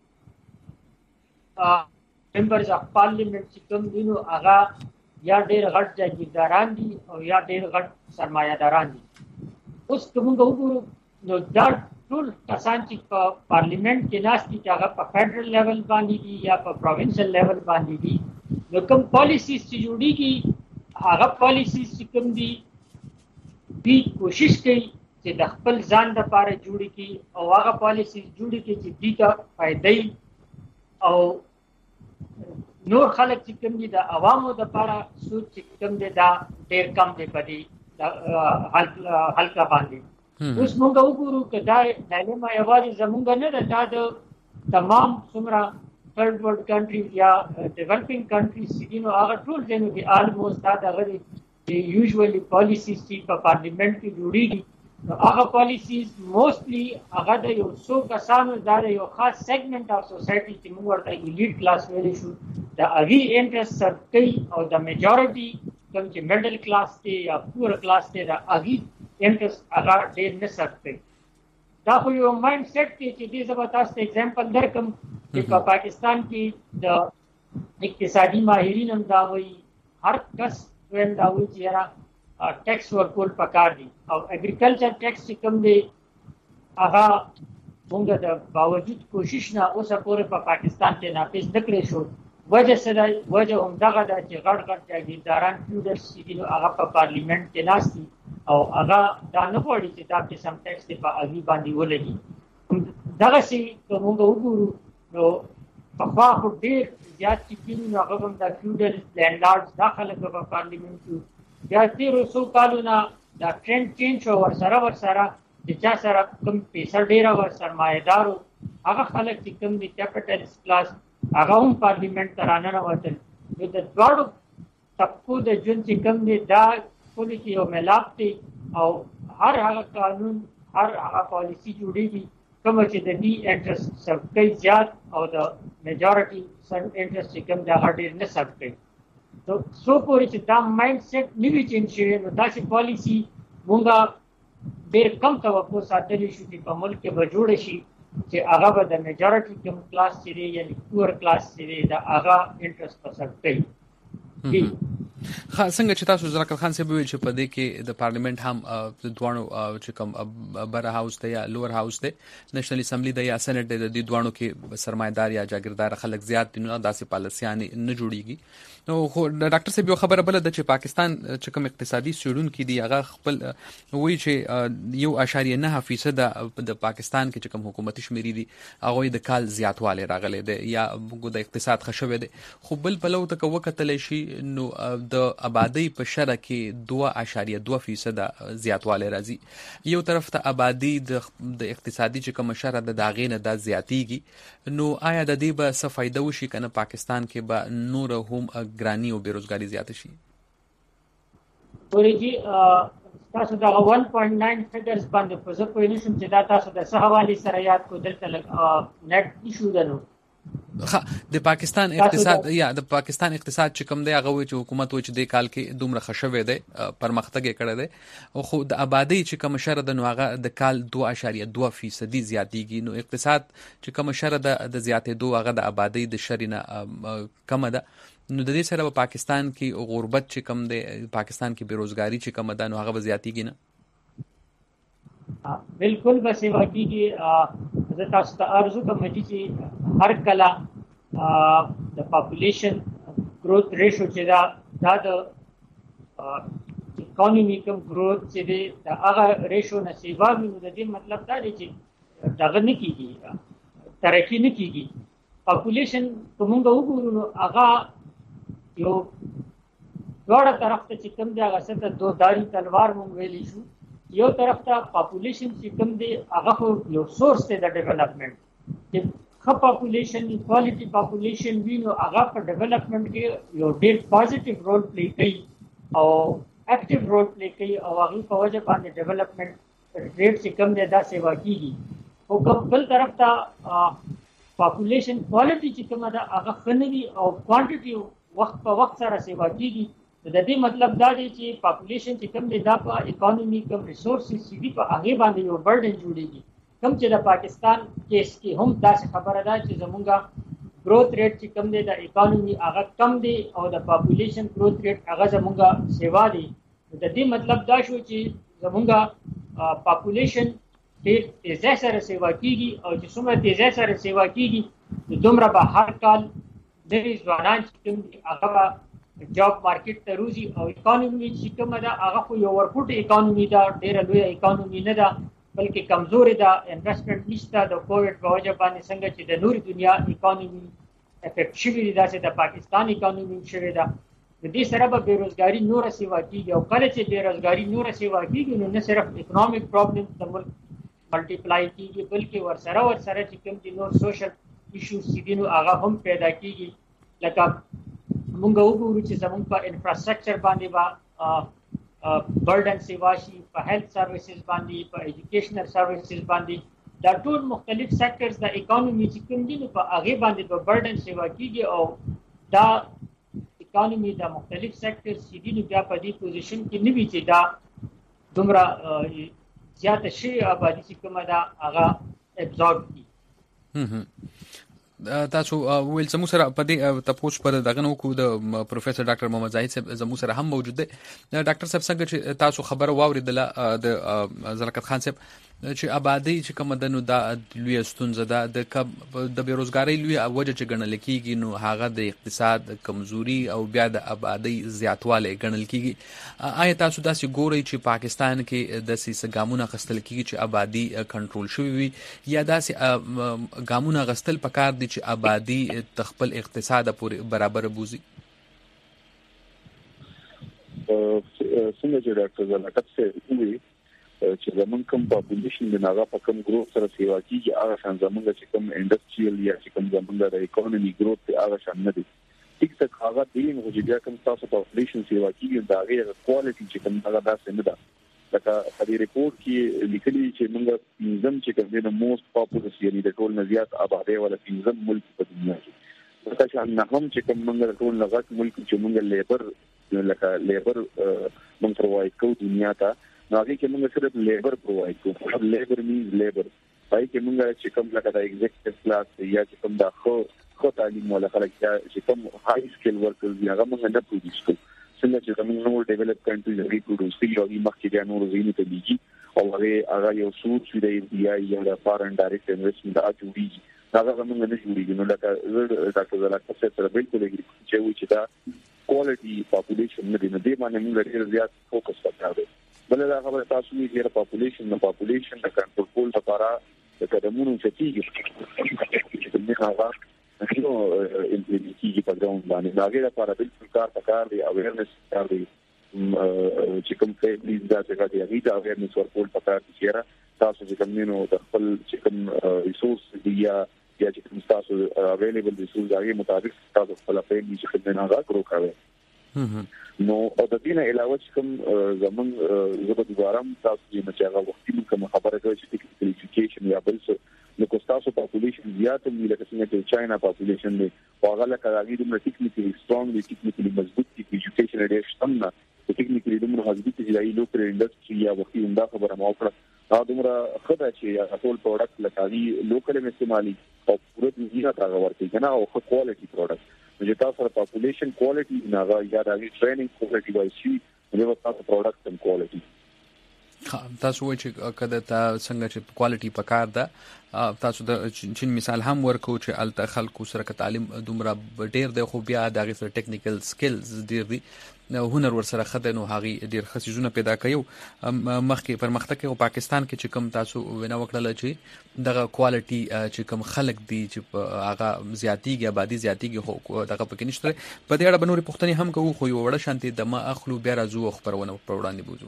Speaker 12: members of parliament چې کوم دي نو هغه یا ډېر غټ جاګیرداران دي او یا ډېر غټ سرمایه‌داران دي. اوس کوم وګورو نو دا ټول کسان چې په پارلیمنت کې ناست دي هغه په فدرل لیول باندې دي یا په پروینشل لیول باندې دي نو کوم پالیسیز چې جوړیږي هغه پالیسیز چې کوم دي دوی کوشش کوي چې د خپل ځان لپاره جوړ کړي او هغه پالیسیز جوړ کړي چې دوی ته فائدې او نور خلک چې کوم دي د عوامو د لپاره سود چې کوم دي دا ډېر کم دی په دې حلقه باندې. اوس موږ وګورو چې دا ډایلما یوازې زموږ نه ده دا د تمام څومره ثرډ ورلډ کنټریز یا ډیولپینګ کنټریز چې دي نو هغه ټول ځای نو دي آلموسټ دا دغه دي یوزولي پالیسیز چې په پارلیمنت کې جوړیږي نو هغه پالیسیز موستلی هغه د یو څو کسانو دا د یو خاص سیګمنټ اف سوسایټي چې موږ ورته ایلیټ کلاس ویلی شو د هغې انټرسټ سرو کوي او د میجورټي کوم چې میډل کلاس دی یا پور کلاس دی د هغې انټرسټ هغه ډېر نه سرو کوي. دا خو یو مایند سیټ دی چې دې زه به تاسو ته اګزامپل درکړم چې په پاکستان کې د اقتصادي ماهرین هم دا وایي هر کس ویل دا وایي چې یاره ټیکس ورکول پکار دي او اګریکلچر ټیکس چې کوم دی هغه موږ د باوجود کوشش نه اوسه پورې په پاکستان کې نافذ نه کړی شو. وجه څه ده؟ وجه همدغه ده چې غټ غټ جاګیرداران فیوډلز چې دي نو هغه په پارلیمنت کې ناست دي او هغه دا نه غواړي چې دا قسم ټیکس دی په هغې باندې ولګي. دغسې که موږ وګورو نو پخوا خو ډېر زیات چې کېږي نو هغه هم د فیوډل لینډلاډز دا خلک به په پارلیمنت کې بیا تېرو څو کالو نه دا ټرینډ چینج شو ورسره ورسره د چا سره کوم پیسه ډېره وه سرمایه‌دارو هغه خلک چې کوم دي کیپټلیست کلاس هغه هم پارلیمنت ته راننوتل. نو د دواړو طبقو د ژوند چې کوم دي دا ټول کې یو ملاپ دی او هر هغه قانون هر هغه پالیسي جوړیږي کوم چې د دې انټرست سبقې زیات او د میجارټي سن انټرست چې کوم دا غټ نه سبقې. نو سو پورې چې دا مایند سیټ نیوی چینج شي نو دا چې پالیسي مونږه ډېر کم توقع ساتلی شو چې په ملک کې به جوړ شي چې هغه به د میجارټي کوم کلاس چې دی یعنی پور کلاس چې دی دا هغه انټرست په سبقې.
Speaker 1: خا څنګه چې تاسو زراکر خان صاحب ویل چې په دې کې د پارلیمنت هم د دوانو چې کوم بره هاوس دی یا لوور هاوس دی نېشنل اسمبلی دی یا سېنات دی د دې دوانو کې سرمایدار یا جاګیردار خلک زیات دي نو داسې پالیسيان نه جوړیږي. نو خو ډاکټر صاحب یو خبره بل د چې پاکستان چې کوم اقتصادي سیډون کې دی هغه خپل وایي چې یو اشاریه نه فیصد د پاکستان کې چې کوم حکومتي شمیرې دي هغه د کال زیاتواله راغلي دی یا د اقتصاد خښوي دی. خو بل بلو ته وکتل شي نو د آبادی په شرع کې دوه اشاریه دوه فیصد زیاتواله راځي. یو طرف ته آبادی د اقتصادي چې کوم شرع د داغینه د زیاتیږي نو آیا د دې به څه فائدہ وشي کنه پاکستان کې به نور هم ګرانی او بیروزګاری زیات شي؟
Speaker 12: ورېږي تاسو دا one point nine فګرز باندې په ځکه پوه نشم چې دا تاسو د څه حوالې سره یاد کو دلته نت ایشو ده. نو
Speaker 1: د پاکستان اقتصاد یا د پاکستان اقتصاد چې کوم دی هغه وی چې حکومت و چې د کال کې دومره خښوي دی پرمختګ یې کړی دی او خو د آبادی چې کوم شره د نو هغه د کال دوه اشاریه دوه فیصد زیاتیږي. نو اقتصاد چې کوم شره د زیاتې دوه هغه د آبادی د شرینه کم ده. نو د دې سره په پاکستان کې غربت چې کم دی پاکستان کې بیروزګاری چې کم ده نو هغه زیاتیږي نه؟
Speaker 12: بالکل بس واقعي زه تاسو ته ارزو کوم چې هر کله د پاپولیشن گروث ریشو چې دا دا د اکانومیکل گروث چې دی دا هغه ریشو نه سیوا وي نو د دې مطلب دا دی چې دغه نه کیږي ترقی نه کیږي. پاپولیشن کومه وګورو نو هغه یو دوړه طرف ته چې کوم دی هغه ست دوه داری تلوار مونږ ویلی شو. یو طرف ته پاپولیشن چې کوم دی هغه یو سورس دی د ډیولپمنٹ چې ښه پاپولیشن کوالټي پاپولیشن وي نو هغه په ډیولپمنٹ کې یو ډېر پازیټیو رول پلی کوي او اکټیو رول پلی کوي او هغه په وجه باندې ډیولپمنٹ ریټ چې کوم دی دا سیوا کیږي. او بل طرف ته پاپولیشن کوالټي چې کومه ده هغه ښه نه وي او کوانټیټي وخت په وخت سره سیوا کیږي. د دې مطلب دا دی چې پاپولیشن چې کوم دی دا په اکانومي کوم ریسورسز چې دي په هغه باندې یو برډن جوړیږي. کوم چې د پاکستان کیس کې هم داسې خبره ده چې زمونږه گروث ریټ چې کوم دی د اکانومي هغه کم دی او د پاپولیشن گروث ریټ هغه زمونږه سیوا دی. د دې مطلب دا شو چې زمونږه پاپولیشن ډېر تیزه سره سیوا کیږي او چې څومره تیزه سره سیوا کیږي دومره به هر کال ډېر ځوانان چې کوم دي هغه جاب مارکیټ ته روزي او اکانومي چې کومه ده هغه خو یو ورکوټ اکانومي ده ډېره لویه اکانومي نه ده بلکې کمزورې ده انویسټمنټ نشته د کووډ په وجه باندې څنګه چې د نورې دنیا اکانومي افیکټ شوې ده داسې د پاکستان اکانومي شوې ده. د دې سره به بیروزګاري نوره سیوا کیږي او کله چې بیروزګاري نوره سیوا کیږي نو نه صرف اکنامک پرابلم د ملک ملټیپلای کیږي بلکې ورسره ورسره چې کوم دي نور سوشل ایشوز چې دي نو هغه هم پیدا کیږي. لکه مونږ وګورو چې زموږ په انفراستراکچر باندې با برډن سیوا شي په هیلث سرویسز باندې په ایجوکیشنل سرویسز باندې دا ټول مختلف سیکټرز د اکانومي چې کوم دي نو په هغه باندې په برډن سیوا کیږي او دا اکانومي د مختلف سیکټرز چې دي نو بیا په دې پوزیشن کې نه وي چې دا دومره زیاته شي آبادي چې کومه ده هغه ابزورب کړي.
Speaker 1: تاسو ویل زموږ سره په دې تاسو پر دغه نو کو د پروفیسور ډاکټر محمد زاهد صاحب زموږ سره هم موجود دی. ډاکټر صاحب څنګه چې تاسو خبر واوریدله د زلکت خان صاحب چې آبادی چې کوم د نو د لوی ستونزه ده د د بیروزګاری لوی وجه چې ګڼل کیږي نو هغه د اقتصاد کمزوري او بیا د آبادی زیاتواله ګڼل کیږي. آیا تاسو داسې ګورئ چې پاکستان کې د سیاسي ګامونه غستل کیږي چې آبادی کنټرول شوی وي یا داسې ګامونه غستل پکار دي چې آبادی تخپل اقتصاد پورې برابر بوزي؟
Speaker 11: څنګه چې ډاکټر زلکت صاحب وی چې زمون کوم پاپولیشن د ناغه په کوم ګروپ سره سیوا کیږي هغه شان زمونږ چې کوم انډستریال یا چې کوم زمونږ د اکونومي ګروپ ته هغه شان نه دي ټیک څه هغه دی نو چې بیا کوم تاسو پاپولیشن سیوا کیږي دا غیر کوالټي چې کوم هغه داسې نه ده لکه په دې ریپورت کې لیکلي چې موږ پنځم چې کوم د موست پاپولس یعنی د ټول نزيات آبادی ولا پنځم ملک په دنیا کې دا چې نه هم چې کوم موږ ټول لغت ملک چې موږ لیبر لکه لیبر موږ پرووایډ کوو دنیا ته نو هغه کې موږ صرف لیبر پرووایډ کوو لیبر مینز لیبر پای کې موږ چې کوم لکه د ایگزیکټیو کلاس یا چې کوم د خو خو تعلیم ولا خلک چې کوم هاي سکیل ورکرز یا هغه موږ نه پروډوس کوو څنګه چې زموږ نور ډیولپ کنټریز لري پروډوس کوي او مخکې د نور زینې ته دیږي او هغه هغه یو سود چې د بي آی یا د فارن ډایرکټ انویسټمنټ د اجوري دا زموږ نه جوړیږي نو لکه ډاکټر زلاکه سره بالکل چې و چې دا کوالټي پاپولیشن نه دی نه دی باندې موږ ډیر زیات فوکس وکړو بل دا خبره تاسو یې ډیر پاپولیشن نو پاپولیشن د کنټرول کول لپاره د قدمونو چتیږي چې نه هغه نو امپلیمنټیږي په ګراوند باندې دا غیر لپاره بالکل کار پکار دی اویرنس کار دی چې کوم فیملیز دا څنګه دی هغه دا اویرنس ورکول پکار دي چې تاسو چې کوم نو د خپل چې کوم ریسورس دی یا یا چې کوم تاسو اویلیبل ریسورس هغه مطابق تاسو خپل فیملی چې کوم نه راغورو کوي نو او د دې نه علاوه چې کوم زمون زبر دوارم تاسو چې هغه وختي کوم خبره کوي چې ټیکنیکل ایجوکیشن یا بل څه نو کوستاسو پاپولیشن زیات دی لکه څنګه چې چاینا پاپولیشن دی او هغه لکه هغه د ټیکنیکلی سترونګ دی ټیکنیکلی مضبوط دی ایجوکیشن لري شتمنه ټیکنیکلی د موږ حاضرې چې لای لوکل انډستری یا وختي انده خبره مو کړه دا دومره خدای چې ټول پروډکټ لکه دی لوکل استعمالي او پوره دنیا ته ورته کنه او خو کوالټي پروډکټ چې تاسو سره پاپولیشن کوالټي نه غواړي یا د ټریننګ کوالټي وایي شي نو تاسو پروډکټ هم کوالټي
Speaker 1: تاسو وایي چې کله تاسو څنګه چې کوالټي پکار ده تاسو د چین مثال هم ورکو چې الته خلکو سره تعلیم دومره ډیر دی خو بیا د غیر ټیکنیکل سکلز ډیر دي هنر ور سره خدای نو هغه ډیر خصيزونه پیدا کوي مخکې پرمختګ او پاکستان کې چې کوم تاسو وینا وکړل چې دغه کوالټي چې کوم خلک دي چې هغه زیاتیږي آبادی زیاتیږي خو دغه پکې نشته په دې اړه بنوري پښتني هم کوو خو یو وړه شانتي د ما اخلو بیا راځو خبرونه پر وړاندې بوزو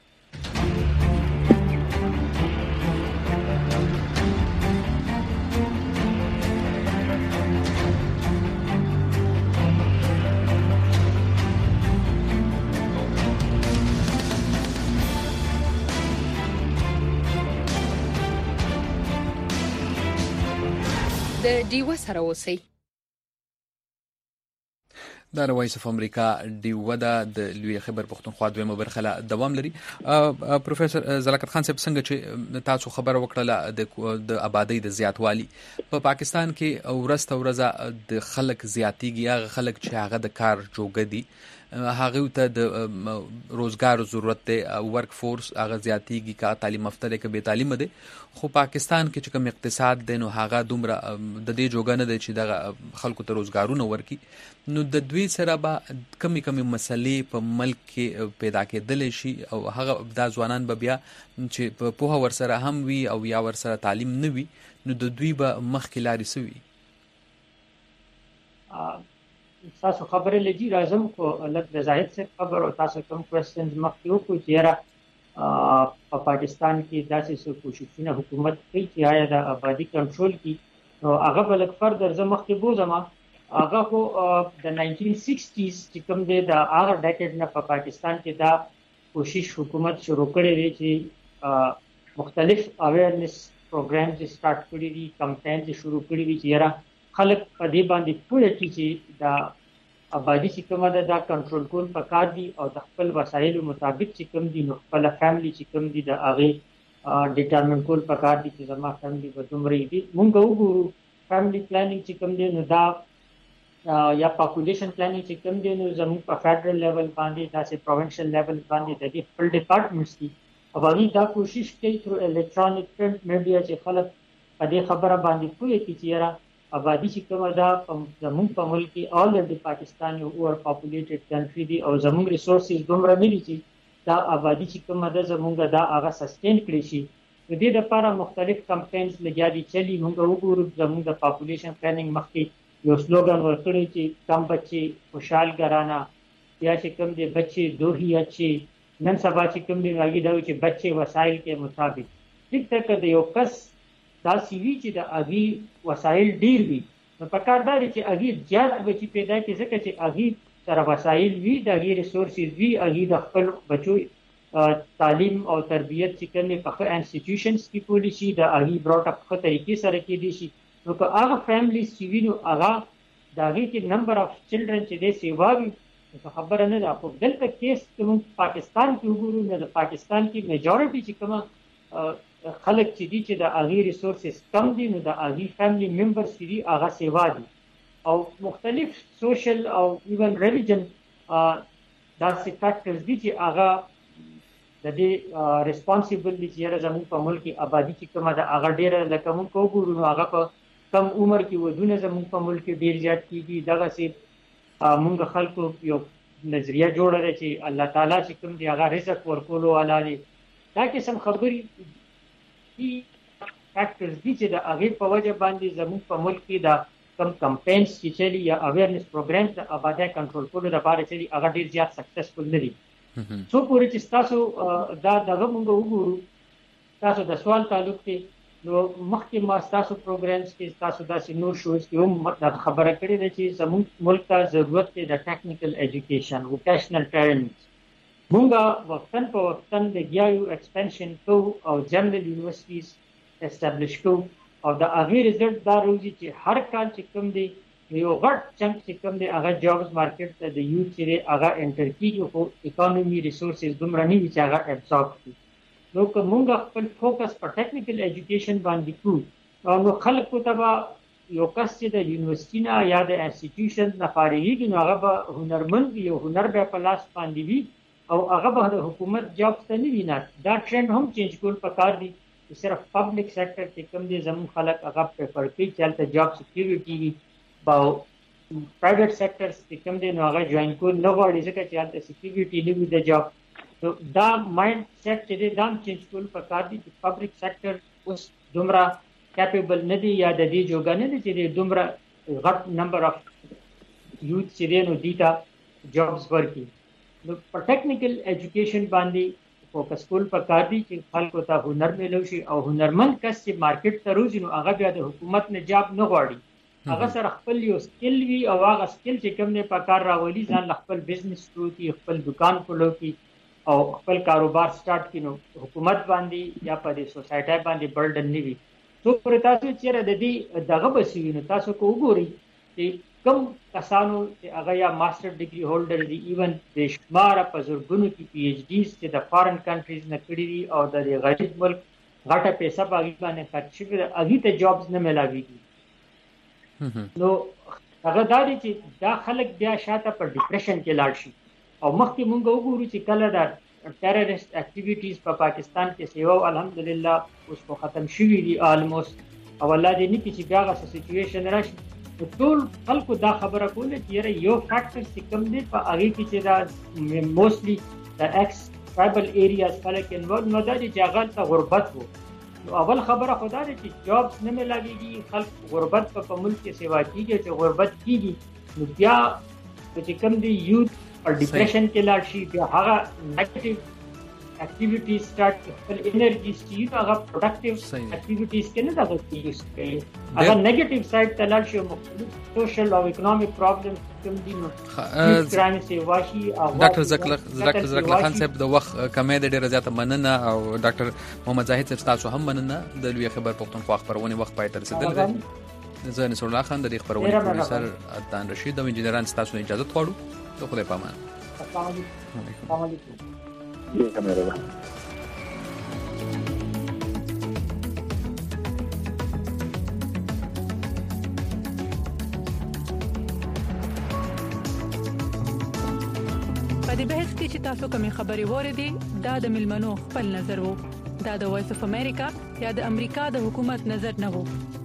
Speaker 4: د ډیوه سره اوسئ
Speaker 1: دا وایس اف امریکا ډیوه د لوی خبر پښتونخوا دویمه برخه له دوام لري پروفیسور زلاکت خان صاحب څنګه چې تاسو خبر وکړه د آبادی د زیاتوالي په پاکستان کې ورسته ورځه د خلک زیاتیږي هغه خلک چې هغه د کار جوګه دي هغه ته د روزګار ضرورت دی ورک فورس هغه زیاتیږي کا تعلیم یافته دی که به تعلیم دی خو پاکستان کې چې کوم اقتصاد دی نو هغه دومره د دې جوګه نه دی چې د خلکو ته روزګارونه ورکي نو د دوی سره به کمی کمی مسلې په ملک کې پیدا کېدل شي او هغه د ځوانان به بیا چې په هو ور سره هم وي او یا ور سره تعلیم نه وي نو د دوی به مخکې لارې سوي
Speaker 12: تاسو خبرې لږی راځم خو لږ د زاهد څخه خبر او تاسو کوم کوېسچنز مخکې وکړو چې را په پاکستان کې داسې څه کوششونه حکومت کوي چې آیا د آبادی کنټرول کړي نو هغه بل فرد درځه مخکې بوزم هغه خو د ناینټین سکسټیز چې کوم دی د هغه ډیکډ نه په پاکستان کې دا کوشش حکومت شروع کړی دی چې مختلف اویرنس پروګرامز سٹارټ کړی دي کمپاینز شروع کړی دي چې را خلک په دې باندې پوهه کړي چې دا آبادی چې کومه ده دا کنټرول کول پکار دي او د خپل وسایلو مطابق چې کوم دي نو خپل فیملی چې کوم دي د هغه ډیټرمن کول پکار دي چې زما فیملی به دومره دي مونږ وګورو فیملی پلانینګ چې کوم دي نو دا یا پاپولیشن پلانینګ چې کوم دي نو زموږ په فدرل لیول باندې داسې پروینشل لیول باندې د دې خپل ډپارټمنټس دي او هغه دا کوشش کوي تر الکترونیک پرنٹ میډیا چې خلک په دې خبره باندې پوهه کړي چې آبادی چې کومه ده زموږ په ملک کې آلریډي پاکستان یو اور پاپولیټډ کنټری دی او زموږ ریسورسز دومره نه دي چې دا آبادی چې کومه ده زموږ دا هغه سسټین کړي شي د دې لپاره مختلف کمپاینز لګیا دي چې موږ وګورو زموږ د پاپولیشن پلانینګ مخکې یو سلوګان ورکړی چې کم بچي خوشحال ګرانه یا چې کوم دي بچي دو هي اچي نن سبا چې کوم دی هغه دا چې بچي وسایل کې مطابق ټیک ټاک د یو کس دا سی وی چې د اغي وسایل ډیر وي نو په کار دی چې اغي زیات بچي پیدا کړي ځکه چې اغي سره وسایل وي د اغي ریسورسز وي اغي د خپل بچو تعلیم او تربیت چې کومه په انسټیټیوشنز کې پولیسي د اغي براټ اپ په طریقې سره کې دي شي نو که هغه فیملیز چې وینو هغه د هغې کې نمبر اف چلډرن چې دی سیوا وي نو خبره نه ده خو دلته کیس که موږ پاکستان کې وګورو نو د پاکستان کې میجورټي چې کومه خلک چې دي چې د هغې ریسورسز کم دي نو د هغې فیملی ممبرز چې دي هغه سیوا دي او مختلف سوشل او ایون ریلیجن داسې فیکټرز دي چې هغه د دې ریسپانسیبل دي چې یاره زموږ په ملک کې آبادي چې کومه ده هغه ډېره لکه موږ وګورو نو هغه په کم عمر کې ودونه زموږ په ملک کې ډېر زیات کېږي دغسې موږ خلکو یو نظریه جوړه ده چې الله تعالی چې کوم دی هغه رزق ورکولو والا دی دا قسم خبرې فیکټرز دي چې د هغې په وجه باندې زموږ په ملک کې د کم کمپینز چې چلي یا اویرنس پروګرامز د آبادۍ کنټرول کولو لپاره چې دي هغه ډېر زیات سکسسفل نه دي څو پورې چې ستاسو دا دغه موږ وګورو تاسو د سوال تعلق دی نو مخکې ما ستاسو پروګرامز کې ستاسو داسې نور شوز کې هم خبره کړې ده چې زموږ ملک ته ضرورت دی د ټیکنیکل ایجوکیشن ووکیشنل ټیلنټس موږ وختن په وختن د ګیایو ایکسپینشن کوو او جنرال یونیورسټیز اسټابلیش کوو او د هغې رزلټ دا روزي چې هر کال چې کوم دی یو غټ چنک چې کوم دی هغه جابز مارکیټ ته د یوث چې دی هغه انټر کېږي خو اکانومي ریسورسز دومره نه وي چې هغه ابزارب کړي نو که موږ خپل فوکس په ټیکنیکل ایجوکیشن باندې کوو نو خلکو ته به یو کس چې د یونیورسټي نه یا د انسټیټیوشن نه فارغېږي نو هغه به هنرمند وي یو هنر به په لاس باندې وي او هغه به د حکومت جابز ته نه وي نه دا ټرینډ هم چینج کول پکار دي چې صرف پبلک سیکټر چې کوم دی زموږ خلک هغه پریفر کوي چې هلته جاب سکیورټي وي او پرایویټ سیکټرز چې کوم دی نو هغه جوین کول نه غواړي ځکه چې هلته سکیورټي نه وي د جاب نو دا مایند سیټ چې دی دا هم چینج کول پکار دي چې پبلک سیکټر اوس دومره کیپیبل نه دی یا د دې جوګه نه دی چې دی دومره غټ نمبر اف یوث چې دی نو دې ته جابز ورکړي نو په ټیکنیکل ایجوکیشن باندې فوکس کول پکار دي چې خلکو ته هنر میلو شي او هنرمند کس چې مارکیټ ته روزي نو هغه بیا د حکومت نه جاب نه غواړي هغه سره خپل یو سکل وي او هغه سکل چې کوم نه په کار راولي ځان خپل بزنس شروع کړي خپل دکان کولو کړي او خپل کاروبار سٹارټ کړي نو حکومت باندې یا په دې سوسایټي باندې برډن نه وي څو پر تاسو چې د دې دغه بسوي نو تاسو کو وګورئ چې کم کسانو چې هغه یا ماستر ډیګري هولډر دي ایون د شماره په زرګونو کې پی ایچ ډیز چې د فارن کنټریز نه کړي دي او د غریب ملک غټه پیسې باندې باندې خرچ شوی هغه ته جابز نه ملاويږي نو هغه دا دي چې دا خلک بیا شاته په ډیپریشن کې لاړ شي او مخکې مونږ وګورو چې کله دا ټیرریست اکټیویټیز په پاکستان کې سیوا الحمدلله اوس په ختم شوی دي الموست او الله دې نه کې چې بیا غو سچويشن راشي ټول خلکو دا خبره کوله چې یو فیکټر چې کوم دی په هغه کې چې دا موستلی د ایکس ټرایبل ایریاز خلک انوالو نو دا چې هغه ته غربت وو نو اول خبره خدا دې چې جابز نه ملاويږي خلک غربت په ملک کې سیوا کیږي چې غربت کیږي نو بیا چې کوم دی یوث او ډیپریشن کې لاړ شي بیا هغه نیگیټیو اکټیویټیز سٹارټ خپل انرژي چې هغه پروډکټیو اکټیویټیز کې نه دا یوز کوي هغه نیگیټیو سایډ ته لاړ شي مختلف سوشل او اکونومیک پرابلم کوم دي نو کرایم سي واشي او
Speaker 1: ډاکټر زکر زکر زکر خان صاحب د وخت کمې د ډیره زیاته مننه او ډاکټر محمد زاهد صاحب تاسو هم مننه د لوی خبر پښتونخوا خبرونه وخت پای تر رسیدل دي زه نصر الله خان د دې خبرونه پروډوسر عدنان رشید او انجنیران تاسو اجازه غواړو ته خدای پامان
Speaker 12: السلام علیکم
Speaker 11: یہ کیمرہ ہے
Speaker 13: په دې بحث کې چې تاسو کومې خبرې وریدي دا د ملمنو خپل نظر وو دا د وایس اف امریکا یا د امریکا د حکومت نظر نه وو